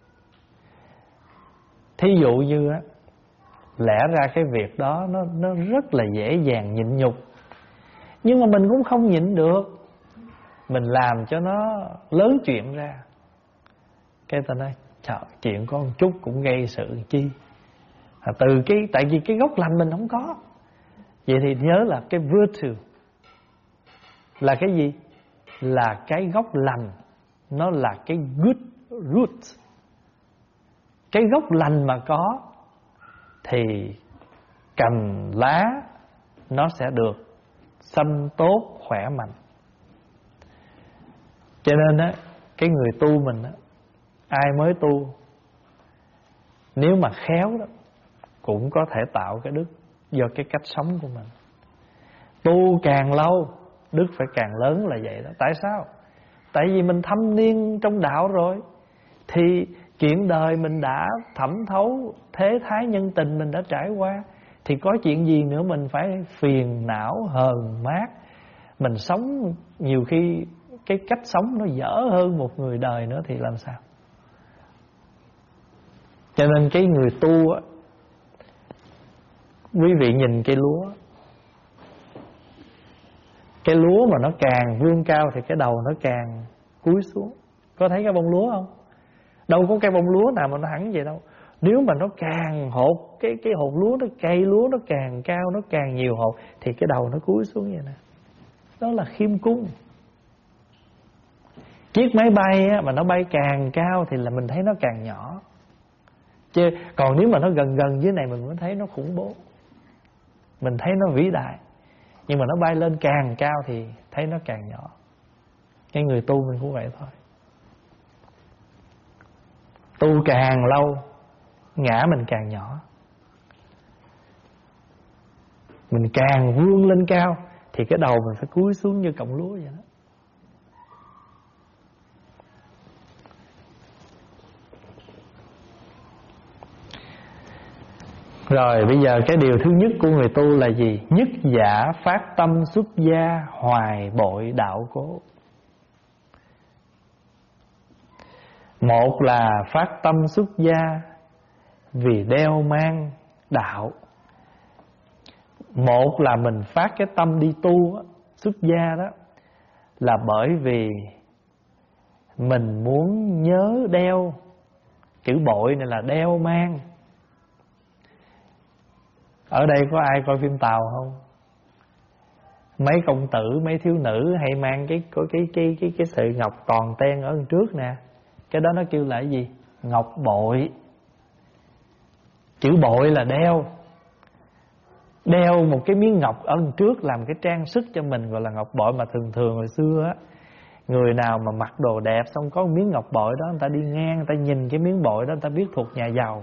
Thí dụ như á, lẽ ra cái việc đó nó rất là dễ dàng nhịn nhục, nhưng mà mình cũng không nhịn được, mình làm cho nó lớn chuyện ra. Cái ta nói trời, chuyện có một chút cũng gây sự chi. Tại vì cái gốc lành mình không có. Vậy thì nhớ là cái virtue là cái gì? Là cái gốc lành, nó là cái good root. Cái gốc lành mà có thì cành lá nó sẽ được xanh tốt, khỏe mạnh. Cho nên á, cái người tu mình á, ai mới tu, nếu mà khéo đó, cũng có thể tạo cái đức do cái cách sống của mình. Tu càng lâu, đức phải càng lớn là vậy đó. Tại sao? Tại vì mình thâm niên trong đạo rồi, thì chuyện đời mình đã thẩm thấu, thế thái nhân tình mình đã trải qua, thì có chuyện gì nữa mình phải phiền não hờn mát. Mình sống nhiều khi cái cách sống nó dở hơn một người đời nữa thì làm sao? Cho nên cái người tu á, quý vị nhìn cây lúa, cái lúa mà nó càng vươn cao thì cái đầu nó càng cúi xuống. Có thấy cái bông lúa không? Đâu có cây bông lúa nào mà nó hẳn vậy đâu. Nếu mà nó càng hột, cái hột lúa, cây lúa nó càng cao, nó càng nhiều hột, thì cái đầu nó cúi xuống vậy nè. Đó là khiêm cung. Chiếc máy bay á, mà nó bay càng cao thì là mình thấy nó càng nhỏ. Chứ còn nếu mà nó gần gần dưới này mình mới thấy nó khủng bố, mình thấy nó vĩ đại. Nhưng mà nó bay lên càng cao thì thấy nó càng nhỏ. Cái người tu mình cũng vậy thôi. Tu càng lâu, ngã mình càng nhỏ. Mình càng vươn lên cao thì cái đầu mình phải cúi xuống như cọng lúa vậy đó. Rồi bây giờ cái điều thứ nhất của người tu là gì? Nhất giả phát tâm xuất gia, hoài bội đạo cố. Một là phát tâm xuất gia vì đeo mang đạo. Một là mình phát cái tâm đi tu xuất gia đó là bởi vì mình muốn nhớ đeo. Chữ bội này là đeo mang. Ở đây có ai coi phim Tàu không? Mấy công tử, mấy thiếu nữ hay mang cái sợi ngọc toàn ten ở đằng trước nè. Cái đó nó kêu là cái gì? Ngọc bội. Chữ bội là đeo. Đeo một cái miếng ngọc ở đằng trước làm cái trang sức cho mình, gọi là ngọc bội. Mà thường hồi xưa á, người nào mà mặc đồ đẹp xong có một miếng ngọc bội đó, người ta đi ngang, người ta nhìn cái miếng bội đó, người ta biết thuộc nhà giàu.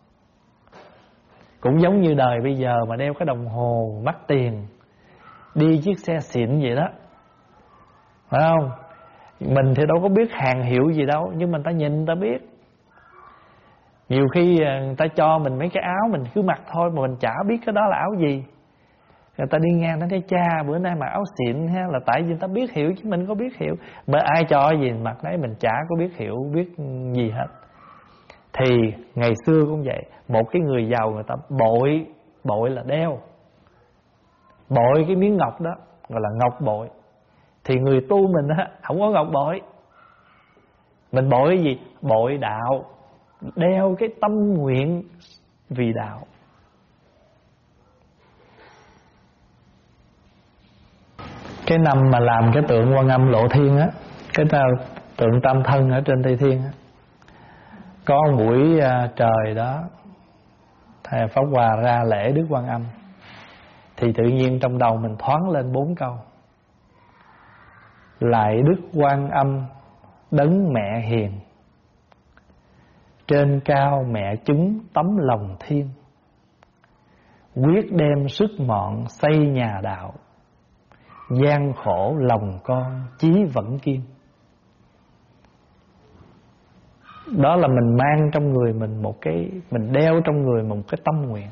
Cũng giống như đời bây giờ mà đeo cái đồng hồ mắc tiền, đi chiếc xe xịn vậy đó, phải không? Mình thì đâu có biết hàng hiệu gì đâu, nhưng mà người ta nhìn người ta biết. Nhiều khi người ta cho mình mấy cái áo mình cứ mặc thôi mà mình chả biết cái đó là áo gì. Người ta đi ngang nó thấy cha bữa nay mặc áo xịn ha, là tại vì người ta biết hiệu chứ mình có biết hiệu. Mà ai cho gì mặc đấy mình chả có biết hiệu, biết gì hết. Thì ngày xưa cũng vậy. Một cái người giàu người ta bội. Bội là đeo. Bội cái miếng ngọc đó gọi là ngọc bội. Thì người tu mình á, không có ngọc bội. Mình bội cái gì? Bội đạo. Đeo cái tâm nguyện vì đạo. Cái năm mà làm cái tượng Quan Âm Lộ Thiên á, cái tượng Tam Thân ở trên Tây Thiên á, có một buổi trời đó, thầy Pháp Hòa ra lễ Đức Quan Âm, thì tự nhiên trong đầu mình thoáng lên 4 câu: Lạy Đức Quan Âm đấng mẹ hiền, trên cao mẹ chúng tấm lòng thiên, quyết đem sức mọn xây nhà đạo, gian khổ lòng con chí vẫn kiên. Đó là mình mang trong người mình một cái, mình đeo trong người một cái tâm nguyện: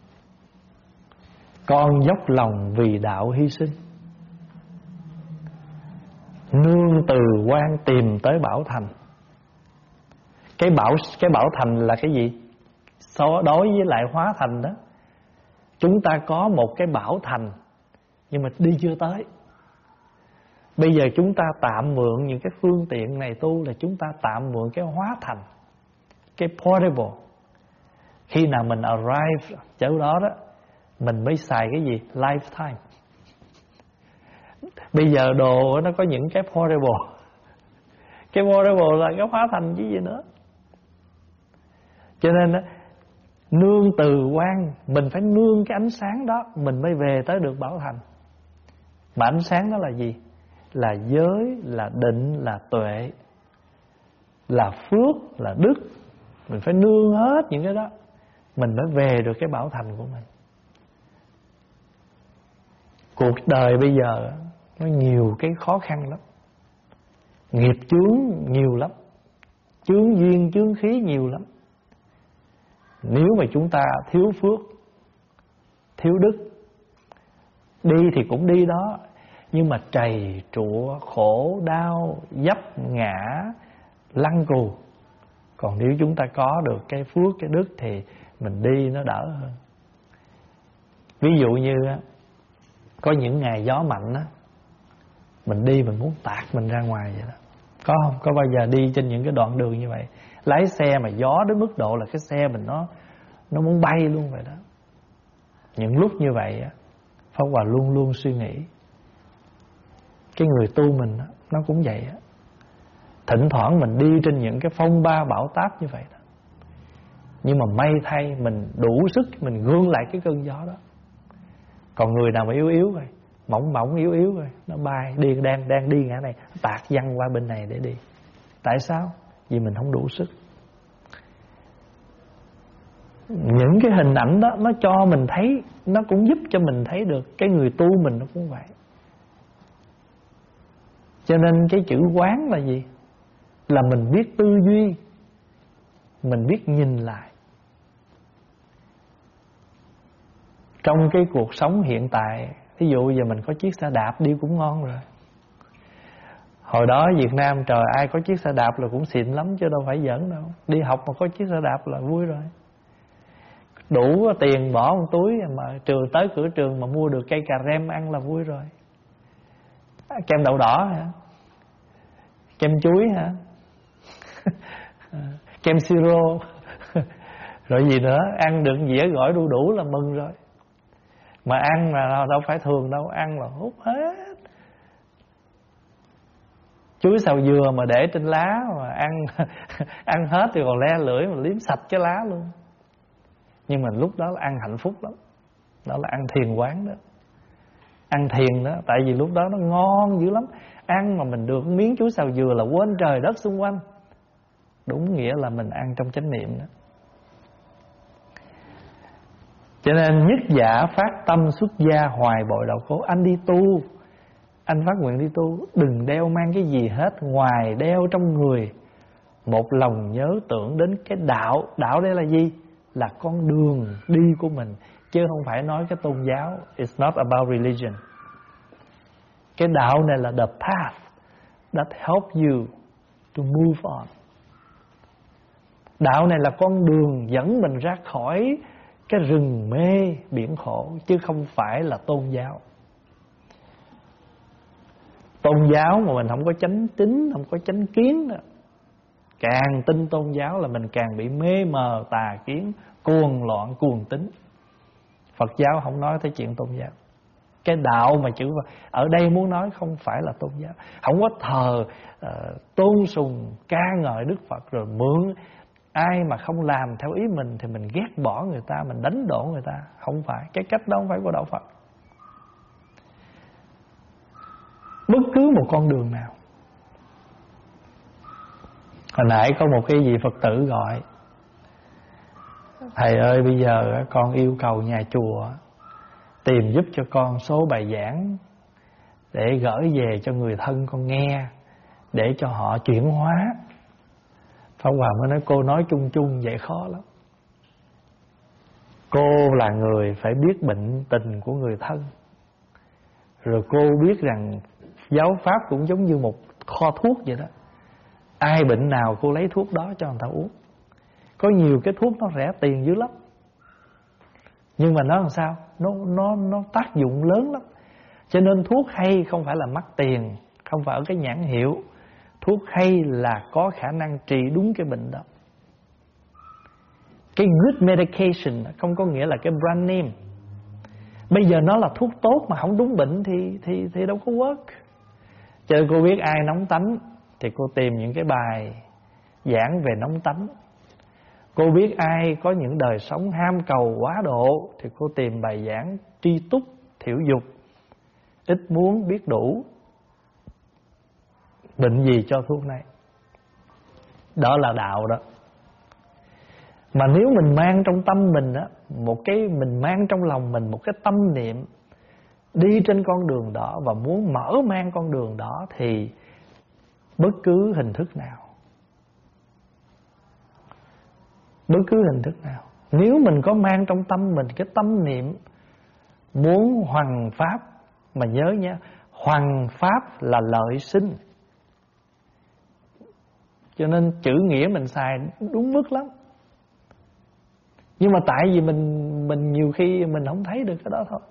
con dốc lòng vì đạo hy sinh, nương từ quan tìm tới Bảo Thành. Cái Bảo Thành là cái gì? Đối với lại Hóa Thành đó, chúng ta có một cái Bảo Thành nhưng mà đi chưa tới. Bây giờ chúng ta tạm mượn những cái phương tiện này tu, là chúng ta tạm mượn cái Hóa Thành, cái portable. Khi nào mình arrive chỗ đó đó, mình mới xài cái gì? Lifetime. Bây giờ đồ nó có những cái portable. Cái portable là cái Hóa Thành chứ gì nữa. Cho nên đó, nương từ quan, mình phải nương cái ánh sáng đó mình mới về tới được Bảo Thành. Mà ánh sáng đó là gì? Là giới, là định, là tuệ, là phước, là đức. Mình phải nương hết những cái đó, mình mới về được cái bảo thành của mình. Cuộc đời bây giờ nó nhiều cái khó khăn lắm, nghiệp chướng nhiều lắm, chướng duyên chướng khí nhiều lắm. Nếu mà chúng ta thiếu phước, thiếu đức, đi thì cũng đi đó, nhưng mà trầy trụa, khổ đau, vấp ngã, lăn cù. Còn nếu chúng ta có được cái phước, cái đức thì mình đi nó đỡ hơn. Ví dụ như có những ngày gió mạnh á, mình đi mình muốn tạt mình ra ngoài vậy đó. Có không? Có bao giờ đi trên những cái đoạn đường như vậy, lái xe mà gió đến mức độ là cái xe mình nó muốn bay luôn vậy đó. Những lúc như vậy á, Pháp Hòa luôn luôn suy nghĩ cái người tu mình á, nó cũng vậy á. Thỉnh thoảng mình đi trên những cái phong ba bão táp như vậy đó, nhưng mà may thay mình đủ sức mình gương lại cái cơn gió đó. Còn người nào mà yếu yếu rồi, mỏng mỏng yếu yếu rồi, nó bay đi, đang đi ngã này, tạt văng qua bên này để đi. Tại sao? Vì mình không đủ sức. Những cái hình ảnh đó nó cho mình thấy, nó cũng giúp cho mình thấy được cái người tu mình nó cũng vậy. Cho nên cái chữ quán là gì? Là mình biết tư duy, mình biết nhìn lại. Trong cái cuộc sống hiện tại, ví dụ giờ mình có chiếc xe đạp đi cũng ngon rồi. Hồi đó Việt Nam trời ai có chiếc xe đạp là cũng xịn lắm chứ đâu phải giỡn đâu. Đi học mà có chiếc xe đạp là vui rồi. Đủ tiền bỏ một túi mà trường tới cửa trường mà mua được cây cà rem ăn là vui rồi. Kem đậu đỏ hả? Kem chuối hả? Kem siro. Rồi gì nữa, ăn được dĩa gỏi đu đủ là mừng rồi. Mà ăn là đâu phải thường đâu, ăn là hút hết. Chuối xào dừa mà để trên lá mà ăn hết thì còn le lưỡi mà liếm sạch cái lá luôn. Nhưng mà lúc đó là ăn hạnh phúc lắm. Đó là ăn thiền quán đó. Ăn thiền đó, tại vì lúc đó nó ngon dữ lắm. Ăn mà mình được miếng chuối xào dừa là quên trời đất xung quanh. Đúng nghĩa là mình ăn trong chánh niệm đó. Cho nên nhất giả phát tâm xuất gia hoài bội đạo khổ. Anh đi tu, anh phát nguyện đi tu, đừng đeo mang cái gì hết ngoài đeo trong người một lòng nhớ tưởng đến cái đạo. Đạo đây là gì? Là con đường đi của mình, chứ không phải nói cái tôn giáo. It's not about religion. Cái đạo này là the path that help you to move on. Đạo này là con đường dẫn mình ra khỏi cái rừng mê biển khổ, chứ không phải là tôn giáo. Tôn giáo mà mình không có chánh tín, không có chánh kiến đó, càng tin tôn giáo là mình càng bị mê mờ tà kiến, cuồng loạn cuồng tín. Phật giáo không nói tới chuyện tôn giáo. Cái đạo mà chữ ở đây muốn nói không phải là tôn giáo. Không có thờ tôn sùng ca ngợi Đức Phật rồi mượn. Ai mà không làm theo ý mình thì mình ghét bỏ người ta, mình đánh đổ người ta. Không phải, cái cách đó không phải của đạo Phật. Bất cứ một con đường nào. Hồi nãy có một cái gì Phật tử gọi: thầy ơi, bây giờ con yêu cầu nhà chùa tìm giúp cho con số bài giảng để gửi về cho người thân con nghe, để cho họ chuyển hóa. Pháp Hòa mới nói: cô nói chung chung vậy khó lắm. Cô là người phải biết bệnh tình của người thân, rồi cô biết rằng giáo pháp cũng giống như một kho thuốc vậy đó. Ai bệnh nào cô lấy thuốc đó cho người ta uống. Có nhiều cái thuốc nó rẻ tiền dữ lắm, nhưng mà nó làm sao? Nó tác dụng lớn lắm. Cho nên thuốc hay không phải là mắc tiền, không phải ở cái nhãn hiệu. Thuốc hay là có khả năng trị đúng cái bệnh đó. Cái good medication không có nghĩa là cái brand name. Bây giờ nó là thuốc tốt mà không đúng bệnh thì đâu có work. Cho nên cô biết ai nóng tánh thì cô tìm những cái bài giảng về nóng tánh. Cô biết ai có những đời sống ham cầu quá độ thì cô tìm bài giảng tri túc thiểu dục. ít muốn biết đủ. Bệnh gì cho thuốc này. Đó là đạo đó. Mà nếu mình mang trong tâm mình á, mình mang trong lòng mình một cái tâm niệm đi trên con đường đó và muốn mở mang con đường đó, thì bất cứ hình thức nào, nếu mình có mang trong tâm mình cái tâm niệm muốn hoằng pháp, mà nhớ nha, hoằng pháp là lợi sinh. Cho nên chữ nghĩa mình xài đúng mức lắm. Nhưng mà tại vì mình nhiều khi mình không thấy được cái đó thôi.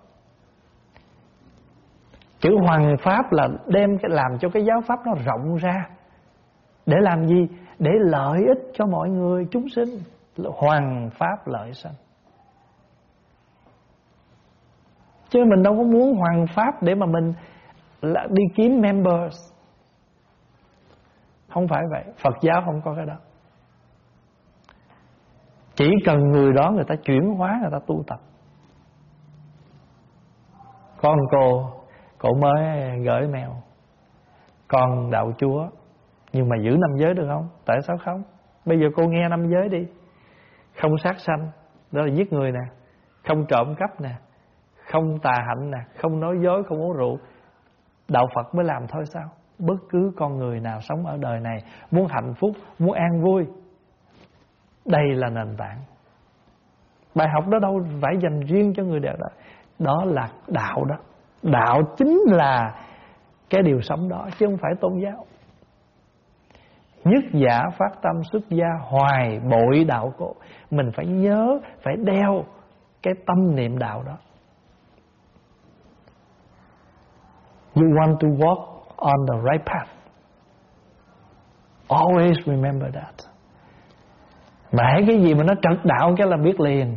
Chữ hoằng pháp là đem làm cho cái giáo pháp nó rộng ra. Để làm gì? Để lợi ích cho mọi người chúng sinh. Hoằng pháp lợi sanh. Chứ mình đâu có muốn hoằng pháp để mà mình đi kiếm members. Không phải vậy. Phật giáo không có cái đó. Chỉ cần người đó người ta chuyển hóa, người ta tu tập. Con cô mới gửi mail: con đạo Chúa, nhưng mà giữ 5 giới được không? Tại sao không? Bây giờ cô nghe 5 giới đi. Không sát sanh, đó là giết người nè. Không trộm cắp nè. Không tà hạnh nè. Không nói dối, không uống rượu. Đạo Phật mới làm thôi sao? Bất cứ con người nào sống ở đời này muốn hạnh phúc, muốn an vui, đây là nền tảng. Bài học đó đâu phải dành riêng cho người đạo đó. Đó là đạo đó. Đạo chính là cái điều sống đó, chứ không phải tôn giáo. Nhất giả phát tâm xuất gia, hoài bội đạo cốt. Mình phải nhớ, phải đeo cái tâm niệm đạo đó. You want to walk on the right path, always remember that. Mà hãy cái gì mà nó trật đạo cái là biết liền.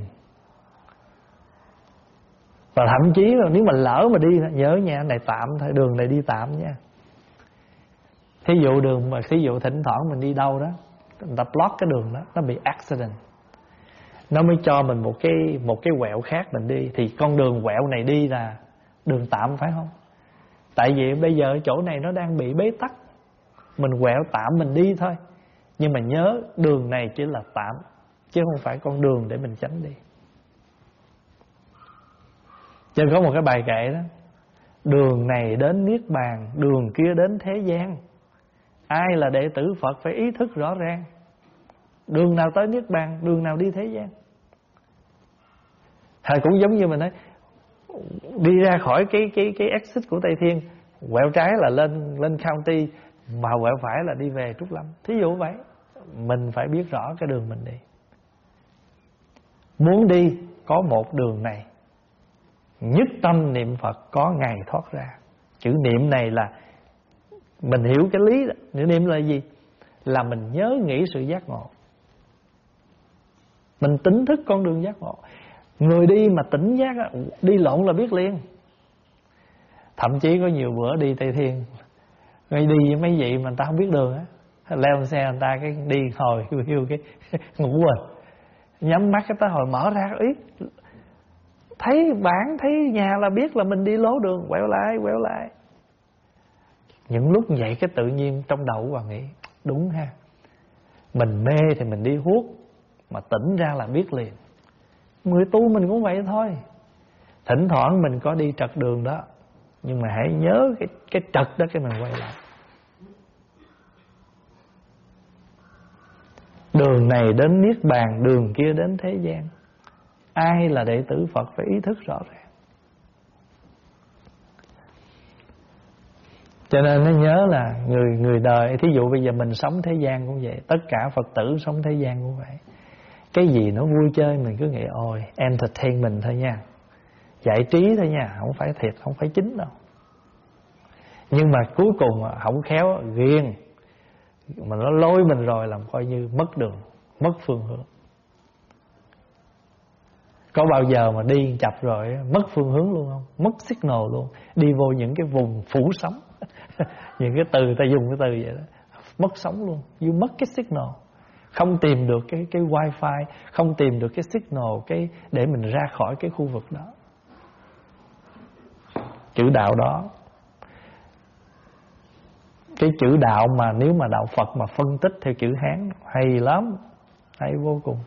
Và thậm chí là nếu mà lỡ mà đi, nhớ nha, này tạm thôi, đường này đi tạm nha. Thí dụ đường mà thỉnh thoảng mình đi đâu đó, người ta block cái đường đó, nó bị accident, nó mới cho mình một cái quẹo khác mình đi. Thì con đường quẹo này đi là đường tạm, phải không? Tại vì bây giờ chỗ này nó đang bị bế tắc, mình quẹo tạm mình đi thôi. Nhưng mà nhớ đường này chỉ là tạm, chứ không phải con đường để mình tránh đi. Cho nên có một cái bài kệ đó: đường này đến Niết Bàn, đường kia đến thế gian. Ai là đệ tử Phật phải ý thức rõ ràng. Đường nào tới Niết Bàn, đường nào đi thế gian. Hay cũng giống như mình nói, đi ra khỏi cái exit của Tây Thiên, quẹo trái là lên county, mà quẹo phải là đi về Trúc Lâm. Thí dụ vậy. Mình phải biết rõ cái đường mình đi. Muốn đi có một đường này, nhất tâm niệm Phật có ngày thoát ra. Chữ niệm này là mình hiểu cái lý đó. Niệm là gì? Là mình nhớ nghĩ sự giác ngộ. Mình tỉnh thức con đường giác ngộ. Người đi mà tỉnh giác, đi lộn là biết liền. Thậm chí có nhiều bữa đi Tây Thiên, người đi với mấy vị mà người ta không biết đường á, leo xe người ta cái đi hồi hiu cái ngủ rồi, nhắm mắt cái tới hồi mở ra ý, thấy bản thấy nhà là biết là mình đi lố đường, quẹo lại. Những lúc như vậy cái tự nhiên trong đầu Hoàng nghĩ đúng ha, mình mê thì mình đi huốt, mà tỉnh ra là biết liền. Người tu mình cũng vậy thôi. Thỉnh thoảng mình có đi trật đường đó, nhưng mà hãy nhớ cái trật đó cái mình quay lại. Đường này đến Niết Bàn, đường kia đến thế gian. Ai là đệ tử Phật phải ý thức rõ ràng. Cho nên nó nhớ là người đời, thí dụ bây giờ mình sống thế gian cũng vậy, tất cả Phật tử sống thế gian cũng vậy. Cái gì nó vui chơi mình cứ nghĩ ôi entertainment thôi nha, giải trí thôi nha, không phải thiệt, không phải chính đâu. Nhưng mà cuối cùng không khéo ghiền, mà nó lôi mình rồi làm coi như mất đường, mất phương hướng. Có bao giờ mà đi chập rồi mất phương hướng luôn không? Mất signal luôn. Đi vô những cái vùng phủ sóng những cái từ ta dùng cái từ vậy đó, mất sóng luôn. You mất cái signal, không tìm được cái wifi, không tìm được cái signal để mình ra khỏi cái khu vực đó. chữ đạo đó. Cái chữ đạo mà nếu mà đạo Phật mà phân tích theo chữ Hán hay lắm, hay vô cùng.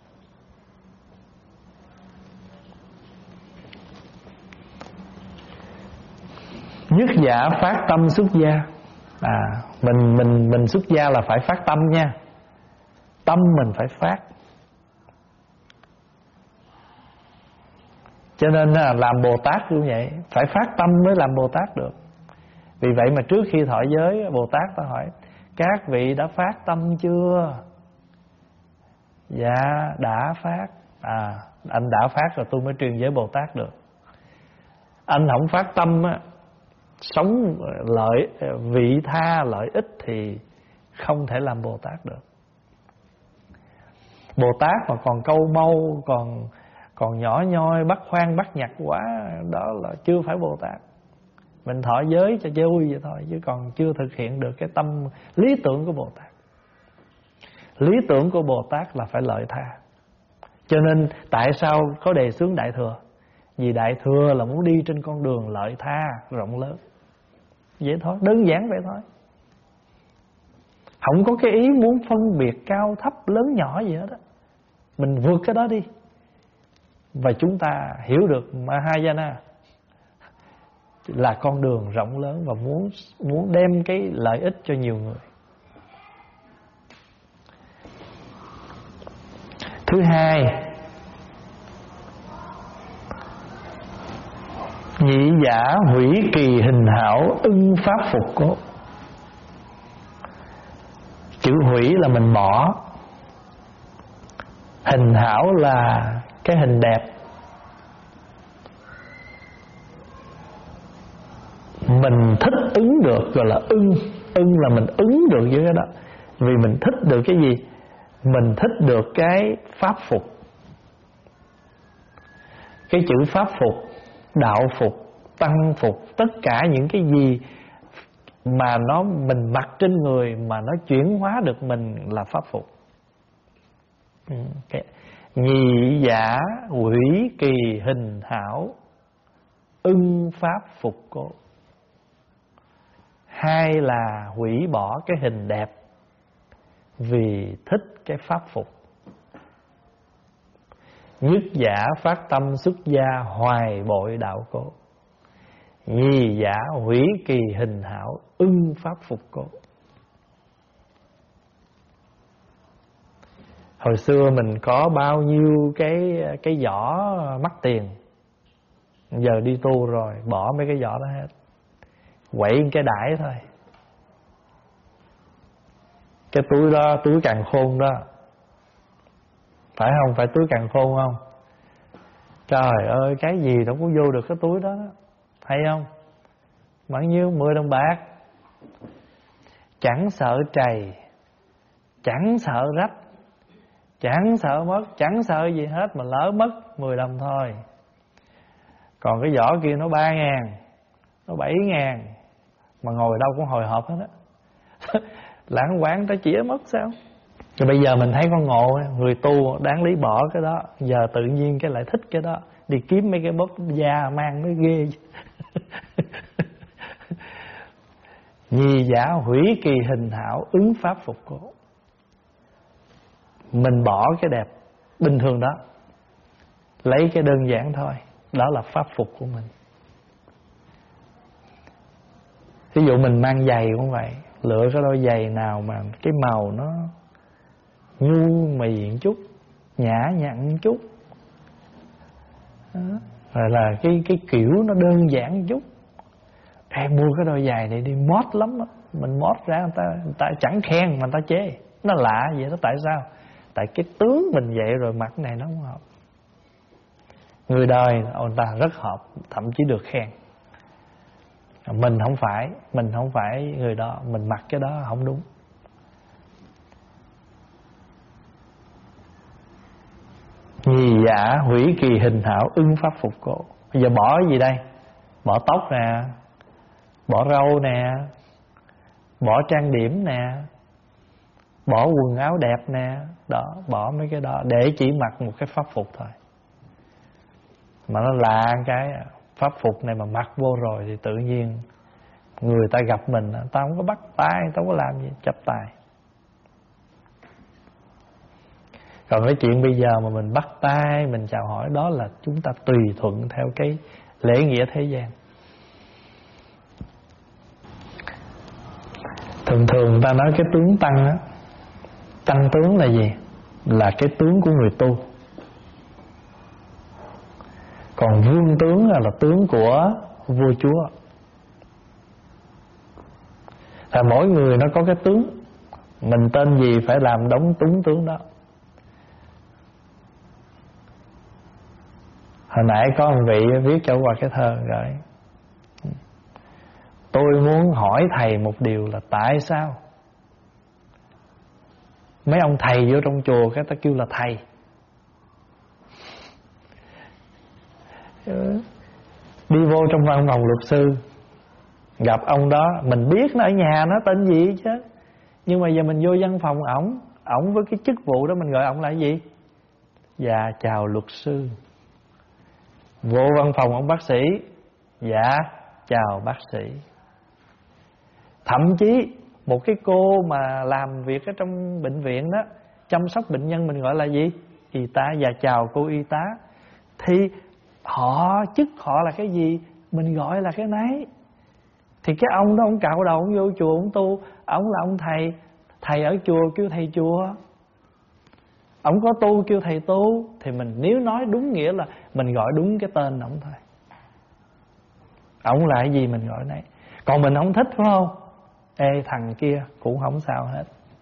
Nhất giả phát tâm xuất gia. Mình xuất gia là phải phát tâm nha. Tâm mình phải phát. Cho nên là làm Bồ Tát cũng vậy, phải phát tâm mới làm Bồ Tát được. Vì vậy mà trước khi thọ giới, Bồ Tát ta hỏi: các vị đã phát tâm chưa? Dạ đã phát. Anh đã phát rồi tôi mới truyền giới Bồ Tát được. Anh không phát tâm á, sống lợi vị tha lợi ích thì không thể làm Bồ Tát được. Bồ Tát mà còn câu mâu, còn nhỏ nhoi bắt khoan bắt nhặt quá, đó là chưa phải Bồ Tát. Mình thọ giới cho vui vậy thôi, chứ còn chưa thực hiện được cái tâm lý tưởng của Bồ Tát. Lý tưởng của Bồ Tát là phải lợi tha. Cho nên tại sao có đề xướng Đại Thừa? Vì Đại Thừa là muốn đi trên con đường lợi tha rộng lớn. Vậy thôi, đơn giản vậy thôi. Không có cái ý muốn phân biệt cao thấp lớn nhỏ gì hết đó. Mình vượt cái đó đi. Và chúng ta hiểu được Mahayana là con đường rộng lớn và muốn đem cái lợi ích cho nhiều người. Thứ hai, nhị giả hủy kỳ hình hảo, ưng pháp phục cố. Chữ hủy là mình bỏ, hình hảo là cái hình đẹp. Mình thích ứng được gọi là ưng. Ưng là mình ứng được với cái đó. Vì mình thích được cái gì? Mình thích được cái pháp phục. Cái chữ pháp phục, đạo phục, tăng phục, tất cả những cái gì mà mình mặc trên người mà nó chuyển hóa được mình là pháp phục. Nhị giả hủy kỳ hình hảo, ưng pháp phục cố. Hai là hủy bỏ cái hình đẹp vì thích cái pháp phục. Nhất giả phát tâm xuất gia, hoài bội đạo cố. Nhì giả hủy kỳ hình hảo, ưng pháp phục cố. Hồi xưa mình có bao nhiêu cái giỏ mắc tiền, giờ đi tu rồi bỏ mấy cái giỏ đó hết, quậy cái đãi thôi. Cái túi đó, túi càn khôn đó, phải không? Phải túi càn khôn không? Trời ơi, cái gì đâu có vô được cái túi đó, hay không? Bao nhiêu 10 đồng bạc, chẳng sợ trầy, chẳng sợ rách, chẳng sợ mất, chẳng sợ gì hết, mà lỡ mất 10 đồng thôi. Còn cái giỏ kia nó 3.000, nó 7.000, mà ngồi đâu cũng hồi hộp hết á. Lãng quán ta chĩa mất sao? Rồi bây giờ mình thấy con ngộ, người tu đáng lý bỏ cái đó, giờ tự nhiên cái lại thích cái đó, đi kiếm mấy cái bóp da mang mới ghê. Nhì giả hủy kỳ hình hảo, ứng pháp phục cố. Mình bỏ cái đẹp bình thường đó, lấy cái đơn giản thôi, đó là pháp phục của mình. Ví dụ mình mang giày cũng vậy, lựa cái đôi giày nào mà cái màu nó nhu mì một chút, nhã nhặn một chút đó. Rồi là cái kiểu nó đơn giản một chút. Em mua cái đôi giày này đi mót lắm đó. Mình mót ra người ta chẳng khen mà người ta chê. Nó lạ vậy đó, tại sao? Tại cái tướng mình vậy rồi mặc này nó không hợp. Người đời người ta rất hợp, thậm chí được khen. Mình không phải người đó, mình mặc cái đó không đúng. Nhì giả hủy kỳ hình hảo, ưng pháp phục cố. Bây giờ bỏ cái gì đây? Bỏ tóc nè, bỏ râu nè, bỏ trang điểm nè, bỏ quần áo đẹp nè. Đó, bỏ mấy cái đó để chỉ mặc một cái pháp phục thôi. Mà nó lạ cái Pháp phục này mà mặc vô rồi thì tự nhiên người ta gặp mình, ta không có bắt tay, ta không có làm gì, chắp tay. Còn cái chuyện bây giờ mà mình bắt tay, mình chào hỏi, đó là chúng ta tùy thuận theo cái lễ nghĩa thế gian. Thường thường ta nói cái tướng tăng á, tăng tướng là gì? Là cái tướng của người tu. Còn vương tướng là tướng của vua chúa. Là mỗi người nó có cái tướng, mình tên gì phải làm đóng đúng tướng đó. Hồi nãy có một vị viết cho qua cái thơ rồi: tôi muốn hỏi thầy một điều là tại sao mấy ông thầy vô trong chùa cái ta kêu là thầy. Đi vô trong văn phòng luật sư, gặp ông đó, mình biết nó ở nhà nó tên gì chứ, nhưng mà giờ mình vô văn phòng ổng với cái chức vụ đó mình gọi ổng là gì? Dạ chào luật sư. Vô văn phòng ông bác sĩ, dạ chào bác sĩ. Thậm chí một cái cô mà làm việc ở trong bệnh viện đó, chăm sóc bệnh nhân, mình gọi là gì? Y tá. Dạ chào cô y tá. Thì chức họ là cái gì, mình gọi là cái nấy. Thì cái ông đó, ông cạo đầu, ông vô chùa, ông tu, ông là ông thầy. Thầy ở chùa kêu thầy chùa, ông có tu kêu thầy tu. Thì mình nếu nói đúng nghĩa là mình gọi đúng cái tên ông thôi. Ông là cái gì mình gọi nấy. Còn mình không thích phải không? Ê thằng kia cũng không sao hết.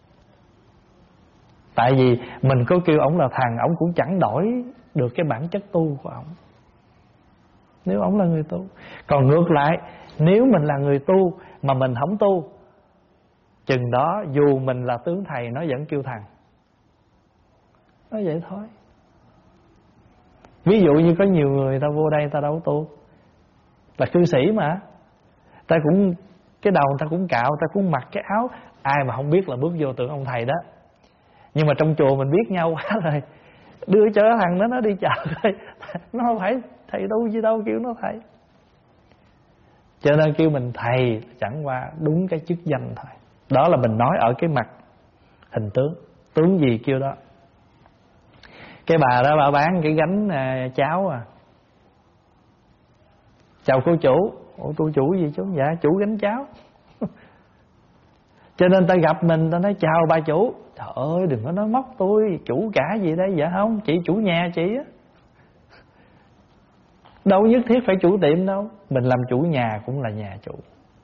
Tại vì mình có kêu ổng là thằng, ổng cũng chẳng đổi được cái bản chất tu của ổng, nếu ổng là người tu. Còn ngược lại, nếu mình là người tu mà mình không tu, chừng đó dù mình là tướng thầy nó vẫn kêu thằng. Nó vậy thôi. Ví dụ như có nhiều người ta vô đây ta đâu tu, là cư sĩ mà, ta cũng cái đầu ta cũng cạo, ta cũng mặc cái áo, ai mà không biết là bước vô tưởng ông thầy đó. Nhưng mà trong chùa mình biết nhau quá rồi, đưa cho thằng đó nó đi chợ thôi. Nó không phải thầy tu gì đâu, kêu nó thầy. Cho nên kêu mình thầy chẳng qua đúng cái chức danh thôi. Đó là mình nói ở cái mặt hình tướng. Tướng gì kêu đó. Cái bà đó bà bán cái gánh cháo à. Chào cô chủ. Ủa tôi chủ gì chú? Dạ chủ gánh cháo. Cho nên ta gặp mình ta nói chào bà chủ. Trời ơi đừng có nói móc tôi, chủ cả gì đây? Dạ không, chị chủ nhà chị á. Đâu nhất thiết phải chủ tiệm đâu, mình làm chủ nhà cũng là nhà chủ.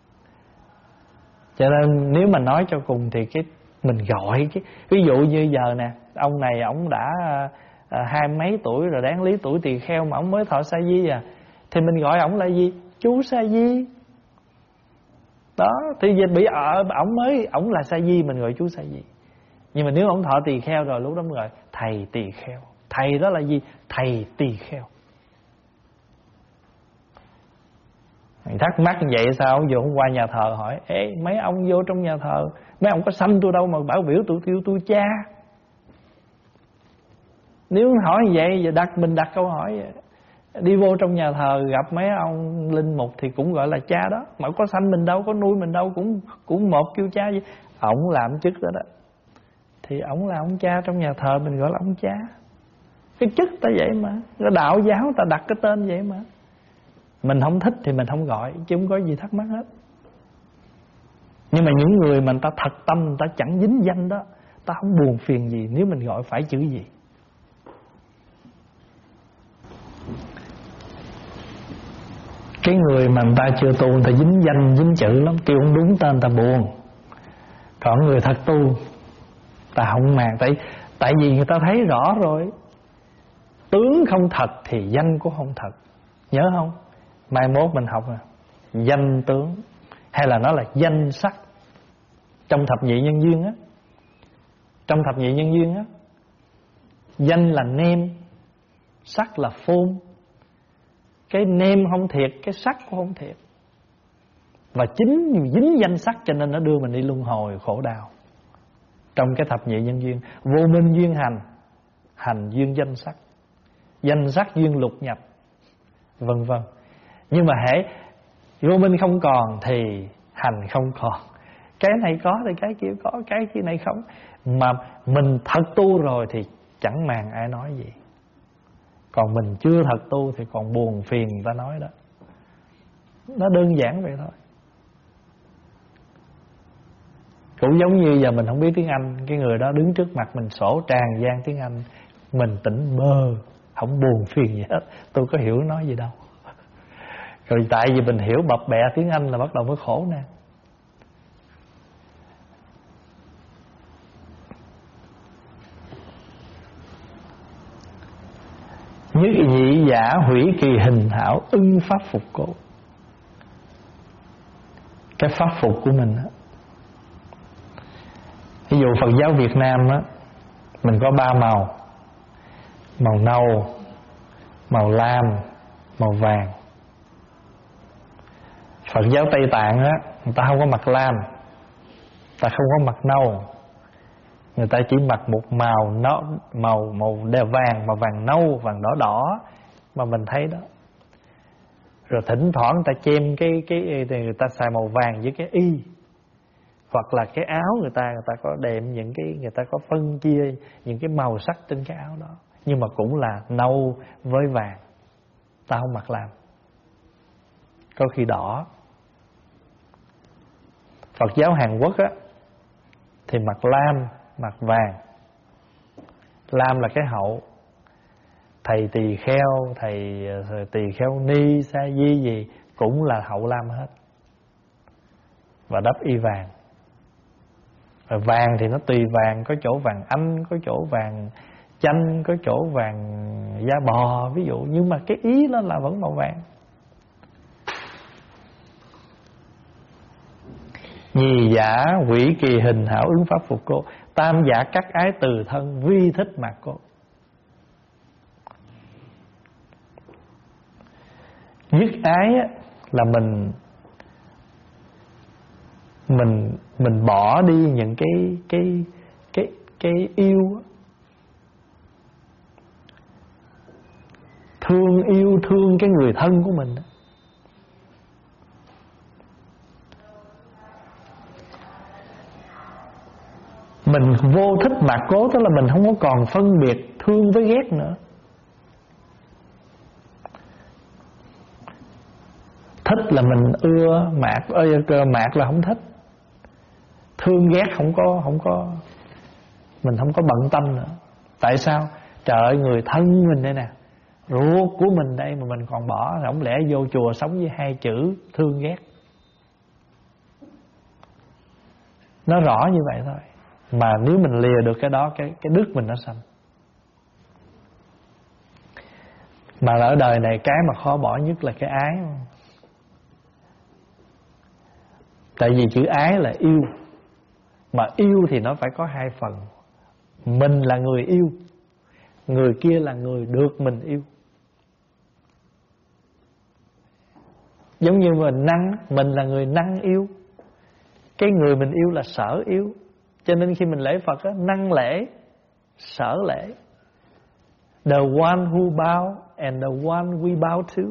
Cho nên nếu mà nói cho cùng thì cái mình gọi cái ví dụ như giờ nè, ông này ổng đã 20 mấy tuổi rồi, đáng lý tuổi tỳ kheo mà ổng mới thọ sa di à, thì mình gọi ổng là gì? Chú sa di. Đó, thì giờ bị ổng là sa di, mình gọi chú sa di. Nhưng mà nếu ổng thọ tỳ kheo rồi, lúc đó mình gọi thầy tỳ kheo. Thầy đó là gì? Thầy tỳ kheo. Thắc mắc như vậy sao? Ông vừa hôm qua nhà thờ hỏi: ê mấy ông vô trong nhà thờ, mấy ông có xăm tôi đâu mà bảo biểu tụi tôi cha. Nếu hỏi như vậy, giờ mình đặt câu hỏi, đi vô trong nhà thờ gặp mấy ông linh mục thì cũng gọi là cha đó, mà có sanh mình đâu, có nuôi mình đâu, cũng một kêu cha vậy. Ổng làm chức đó đó, thì ổng là ông cha trong nhà thờ, mình gọi là ông cha. Cái chức ta vậy mà, cái đạo giáo ta đặt cái tên vậy mà. Mình không thích thì mình không gọi, chứ không có gì thắc mắc hết. Nhưng mà những người mà người ta thật tâm, người ta chẳng dính danh đó, ta không buồn phiền gì nếu mình gọi phải chữ gì. Cái người mà người ta chưa tu, người ta dính danh dính chữ lắm, kêu không đúng tên người ta buồn. Còn người thật tu, ta không màng. Tại vì người ta thấy rõ rồi, tướng không thật thì danh cũng không thật. Nhớ không? Mai mốt mình học danh tướng, hay là nó là danh sắc. Trong thập nhị nhân duyên á, trong thập nhị nhân duyên á, danh là nêm, sắc là phôn. Cái nêm không thiệt, cái sắc cũng không thiệt. Và chính vì dính danh sắc cho nên nó đưa mình đi luân hồi khổ đau. Trong cái thập nhị nhân duyên, vô minh duyên hành, hành duyên danh sắc, danh sắc duyên lục nhập, vân vân. Nhưng mà hễ vô minh không còn thì hành không còn. Cái này có thì cái kia có, cái kia này không. Mà mình thật tu rồi thì chẳng màng ai nói gì. Còn mình chưa thật tu thì còn buồn phiền người ta nói đó. Nó đơn giản vậy thôi. Cũng giống như giờ mình không biết tiếng Anh, cái người đó đứng trước mặt mình sổ tràn gian tiếng Anh, mình tỉnh bơ, không buồn phiền gì hết. Tôi có hiểu nói gì đâu. Rồi tại vì mình hiểu bập bẹ tiếng Anh là bắt đầu mới khổ nè. Nhất nhị giả hủy kỳ hình hảo, ưng pháp phục cố. Cái pháp phục của mình á, ví dụ Phật giáo Việt Nam á, mình có 3 màu: màu nâu, màu lam, màu vàng. Phật giáo Tây Tạng á, người ta không có mặc lam, người ta không có mặc nâu, người ta chỉ mặc một màu nó màu đeo vàng, màu vàng nâu, vàng đỏ đỏ mà mình thấy đó. Rồi thỉnh thoảng người ta chêm cái người ta xài màu vàng với cái y, hoặc là cái áo người ta có đệm những cái, người ta có phân chia những cái màu sắc trên cái áo đó, nhưng mà cũng là nâu với vàng. Ta không mặc lam, có khi đỏ. Phật giáo Hàn Quốc á thì mặc lam, mặc vàng. Lam là cái hậu. Thầy tỳ kheo, thầy tỳ kheo ni, sa di gì cũng là hậu lam hết, và đắp y vàng. Rồi vàng thì nó tùy vàng, có chỗ vàng Anh, có chỗ vàng chanh, có chỗ vàng da bò ví dụ, nhưng mà cái ý nó là vẫn màu vàng. Nhì giả hủy kỳ hình hảo, ứng pháp phục cô. Tam giả cắt ái từ thân, vi thích mạc cô. Nhất ái á, là mình bỏ đi những cái yêu, yêu thương cái người thân của mình. Mình vô thích mạc cố, tức là mình không có còn phân biệt thương với ghét nữa. Thích là mình ưa, mạc là không thích. Thương ghét không có mình không có bận tâm nữa. Tại sao? Trời ơi, người thân mình đây nè, ruột của mình đây mà mình còn bỏ, không lẽ vô chùa sống với 2 chữ thương ghét. Nó rõ như vậy thôi. Mà nếu mình lìa được cái đó, cái đức mình nó sanh. Mà ở đời này cái mà khó bỏ nhất là cái ái. Tại vì chữ ái là yêu. Mà yêu thì nó phải có 2 phần. Mình là người yêu, người kia là người được mình yêu. Giống như mình là người năng yêu, cái người mình yêu là sở yêu. Cho nên khi mình lễ Phật á, năng lễ, sở lễ. The one who bow and the one we bow to.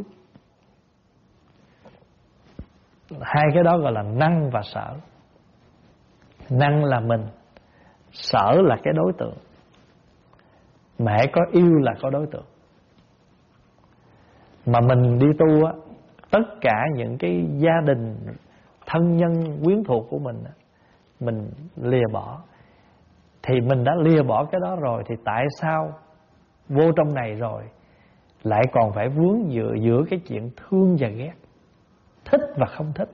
2 cái đó gọi là năng và sở. Năng là mình, sở là cái đối tượng. Mẹ có yêu là có đối tượng. Mà mình đi tu á, tất cả những cái gia đình, thân nhân, quyến thuộc của mình lìa bỏ. Thì mình đã lìa bỏ cái đó rồi, thì tại sao vô trong này rồi lại còn phải vướng giữa cái chuyện thương và ghét, thích và không thích?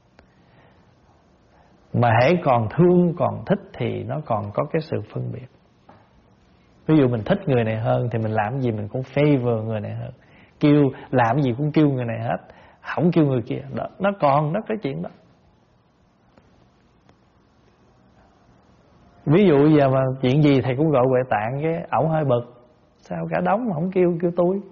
Mà hễ còn thương còn thích thì nó còn có cái sự phân biệt. Ví dụ mình thích người này hơn thì mình làm gì mình cũng favor người này hơn, kêu làm gì cũng kêu người này hết, không kêu người kia đó. Nó còn cái chuyện đó. Ví dụ giờ mà chuyện gì thầy cũng gọi Huệ Tạng, cái ổng hơi bực, sao cả đống mà không kêu tôi.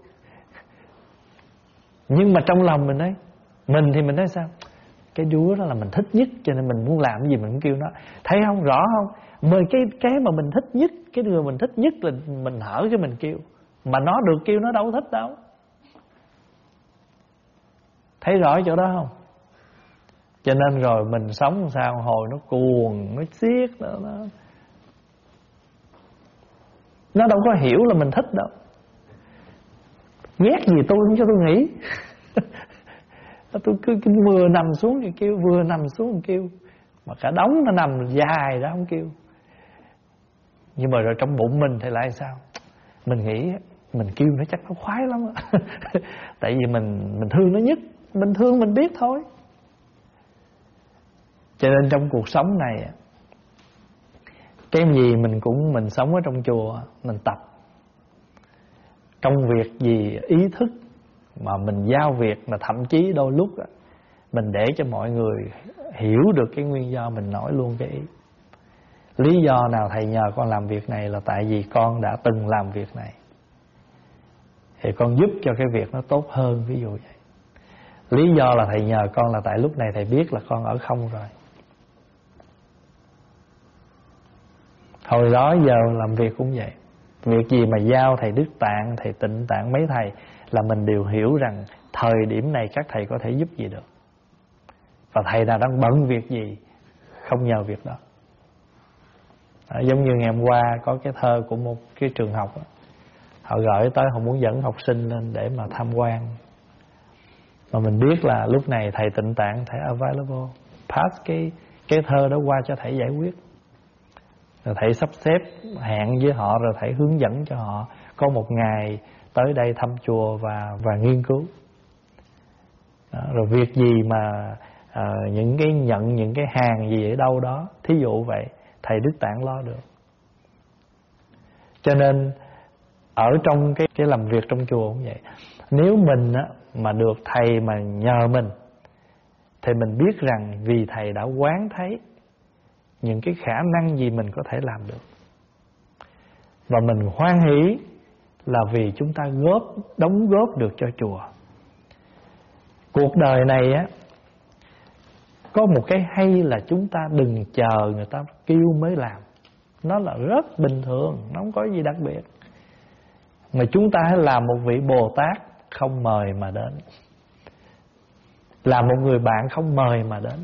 Nhưng mà trong lòng mình ấy, mình thì mình nói sao? Cái đứa đó là mình thích nhất, cho nên mình muốn làm cái gì mình cũng kêu nó. Thấy không? Rõ không? Mời cái mà mình thích nhất, cái người mình thích nhất là mình hở cái mình kêu. Mà nó được kêu nó đâu thích đâu. Thấy rõ chỗ đó không? Cho nên rồi mình sống sao hồi nó cuồng, nó xiết nó đâu có hiểu là mình thích đâu. Ghét gì tôi không cho tôi nghĩ. Tôi cứ vừa nằm xuống thì kêu, vừa nằm xuống thì kêu, mà cả đống nó nằm dài đó không kêu. Nhưng mà rồi trong bụng mình thì lại sao? Mình nghĩ mình kêu nó chắc nó khoái lắm. Tại vì mình thương nó nhất. Mình thương mình biết thôi. Cho nên trong cuộc sống này, cái gì mình sống ở trong chùa, mình tập. Công việc gì ý thức mà mình giao việc, mà thậm chí đôi lúc mình để cho mọi người hiểu được cái nguyên do, mình nói luôn cái ý. Lý do nào thầy nhờ con làm việc này là tại vì con đã từng làm việc này, thì con giúp cho cái việc nó tốt hơn, ví dụ vậy. Lý do là thầy nhờ con là tại lúc này thầy biết là con ở không rồi. Hồi đó giờ làm việc cũng vậy. Việc gì mà giao thầy Đức Tạng, thầy Tịnh Tạng, mấy thầy là mình đều hiểu rằng thời điểm này các thầy có thể giúp gì được. Và thầy nào đang bận việc gì không nhờ việc đó. Giống như ngày hôm qua có cái thơ của một cái trường học đó. Họ gửi tới, họ muốn dẫn học sinh lên để mà tham quan. Mà mình biết là lúc này thầy Tịnh Tạng, thầy available, pass cái thơ đó qua cho thầy giải quyết. Rồi thầy sắp xếp hẹn với họ, rồi thầy hướng dẫn cho họ có một ngày tới đây thăm chùa và nghiên cứu. Đó, rồi việc gì mà những cái nhận những cái hàng gì ở đâu đó, thí dụ vậy, thầy Đức Tạng lo được. Cho nên ở trong cái làm việc trong chùa cũng vậy. Nếu mình mà được thầy mà nhờ mình, thì mình biết rằng vì thầy đã quán thấy những cái khả năng gì mình có thể làm được. Và mình hoan hỷ là vì chúng ta đóng góp được cho chùa. Cuộc đời này có một cái hay là chúng ta đừng chờ người ta kêu mới làm. Nó là rất bình thường, nó không có gì đặc biệt. Mà chúng ta hãy làm một vị Bồ Tát không mời mà đến, là một người bạn không mời mà đến.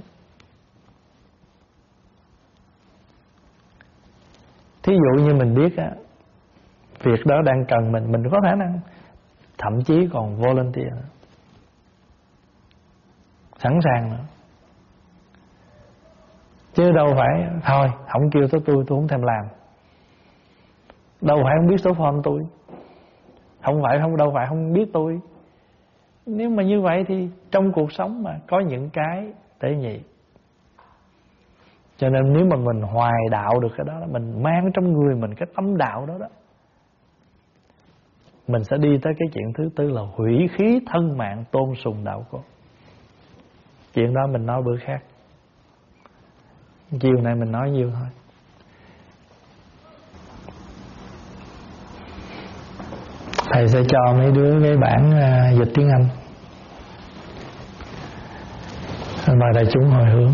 Thí dụ như mình biết việc đó đang cần mình có khả năng, thậm chí còn volunteer nữa, sẵn sàng nữa. Chứ đâu phải thôi không kêu tới tôi không thèm làm. Đâu phải không biết số phone tôi, đâu phải không biết tôi. Nếu mà như vậy thì trong cuộc sống mà có những cái tế nhị. Cho nên nếu mà mình hoài đạo được cái đó, mình mang trong người mình cái tâm đạo đó, mình sẽ đi tới cái chuyện thứ tư là hủy khí thân mạng, tôn sùng đạo cốt. Chuyện đó mình nói bữa khác. Chiều nay mình nói nhiều thôi. Thầy sẽ cho mấy đứa cái bản dịch tiếng Anh. Mời đại chúng hồi hướng.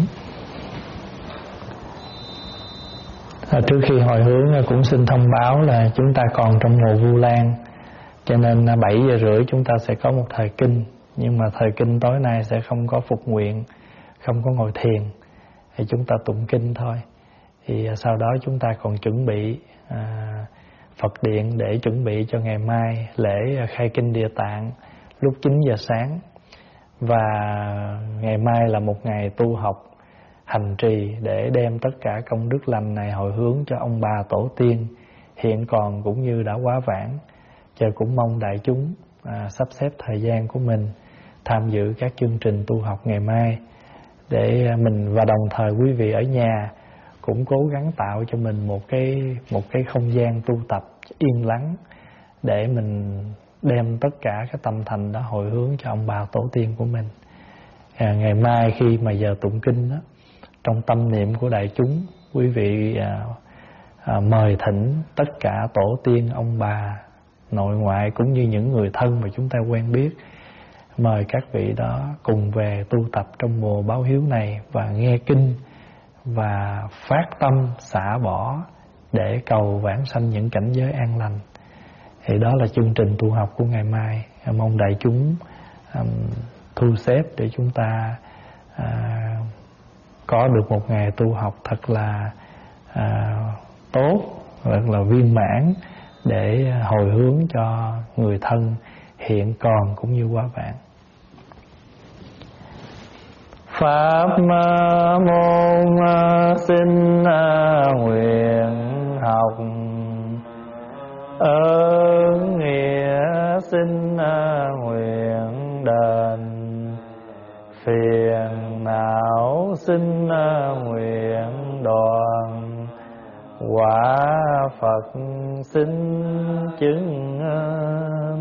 Trước khi hồi hướng cũng xin thông báo là chúng ta còn trong mùa Vu Lan, cho nên 7:30 chúng ta sẽ có một thời kinh. Nhưng mà thời kinh tối nay sẽ không có phục nguyện, không có ngồi thiền, thì chúng ta tụng kinh thôi. Thì sau đó chúng ta còn chuẩn bị Phật điện để chuẩn bị cho ngày mai lễ khai kinh Địa Tạng lúc 9 giờ sáng. Và ngày mai là một ngày tu học hành trì để đem tất cả công đức lành này hồi hướng cho ông bà tổ tiên hiện còn cũng như đã quá vãng. Chờ cũng mong đại chúng sắp xếp thời gian của mình tham dự các chương trình tu học ngày mai, để mình và đồng thời quý vị ở nhà cũng cố gắng tạo cho mình một cái không gian tu tập yên lắng, để mình đem tất cả cái tâm thành đó hồi hướng cho ông bà tổ tiên của mình. Ngày mai khi mà giờ tụng kinh đó, trong tâm niệm của đại chúng, quý vị mời thỉnh tất cả tổ tiên, ông bà, nội ngoại cũng như những người thân mà chúng ta quen biết, mời các vị đó cùng về tu tập trong mùa báo hiếu này và nghe kinh và phát tâm xả bỏ để cầu vãng sanh những cảnh giới an lành. Thì đó là chương trình tu học của ngày mai. Mong đại chúng thu xếp để chúng ta có được một ngày tu học thật là tốt, thật là viên mãn, để hồi hướng cho người thân hiện còn cũng như quá vãng. Pháp môn xin nguyện học, ơn nghĩa xin nguyện đền, phiền não xin nguyện đoạn, quả Phật xin chứng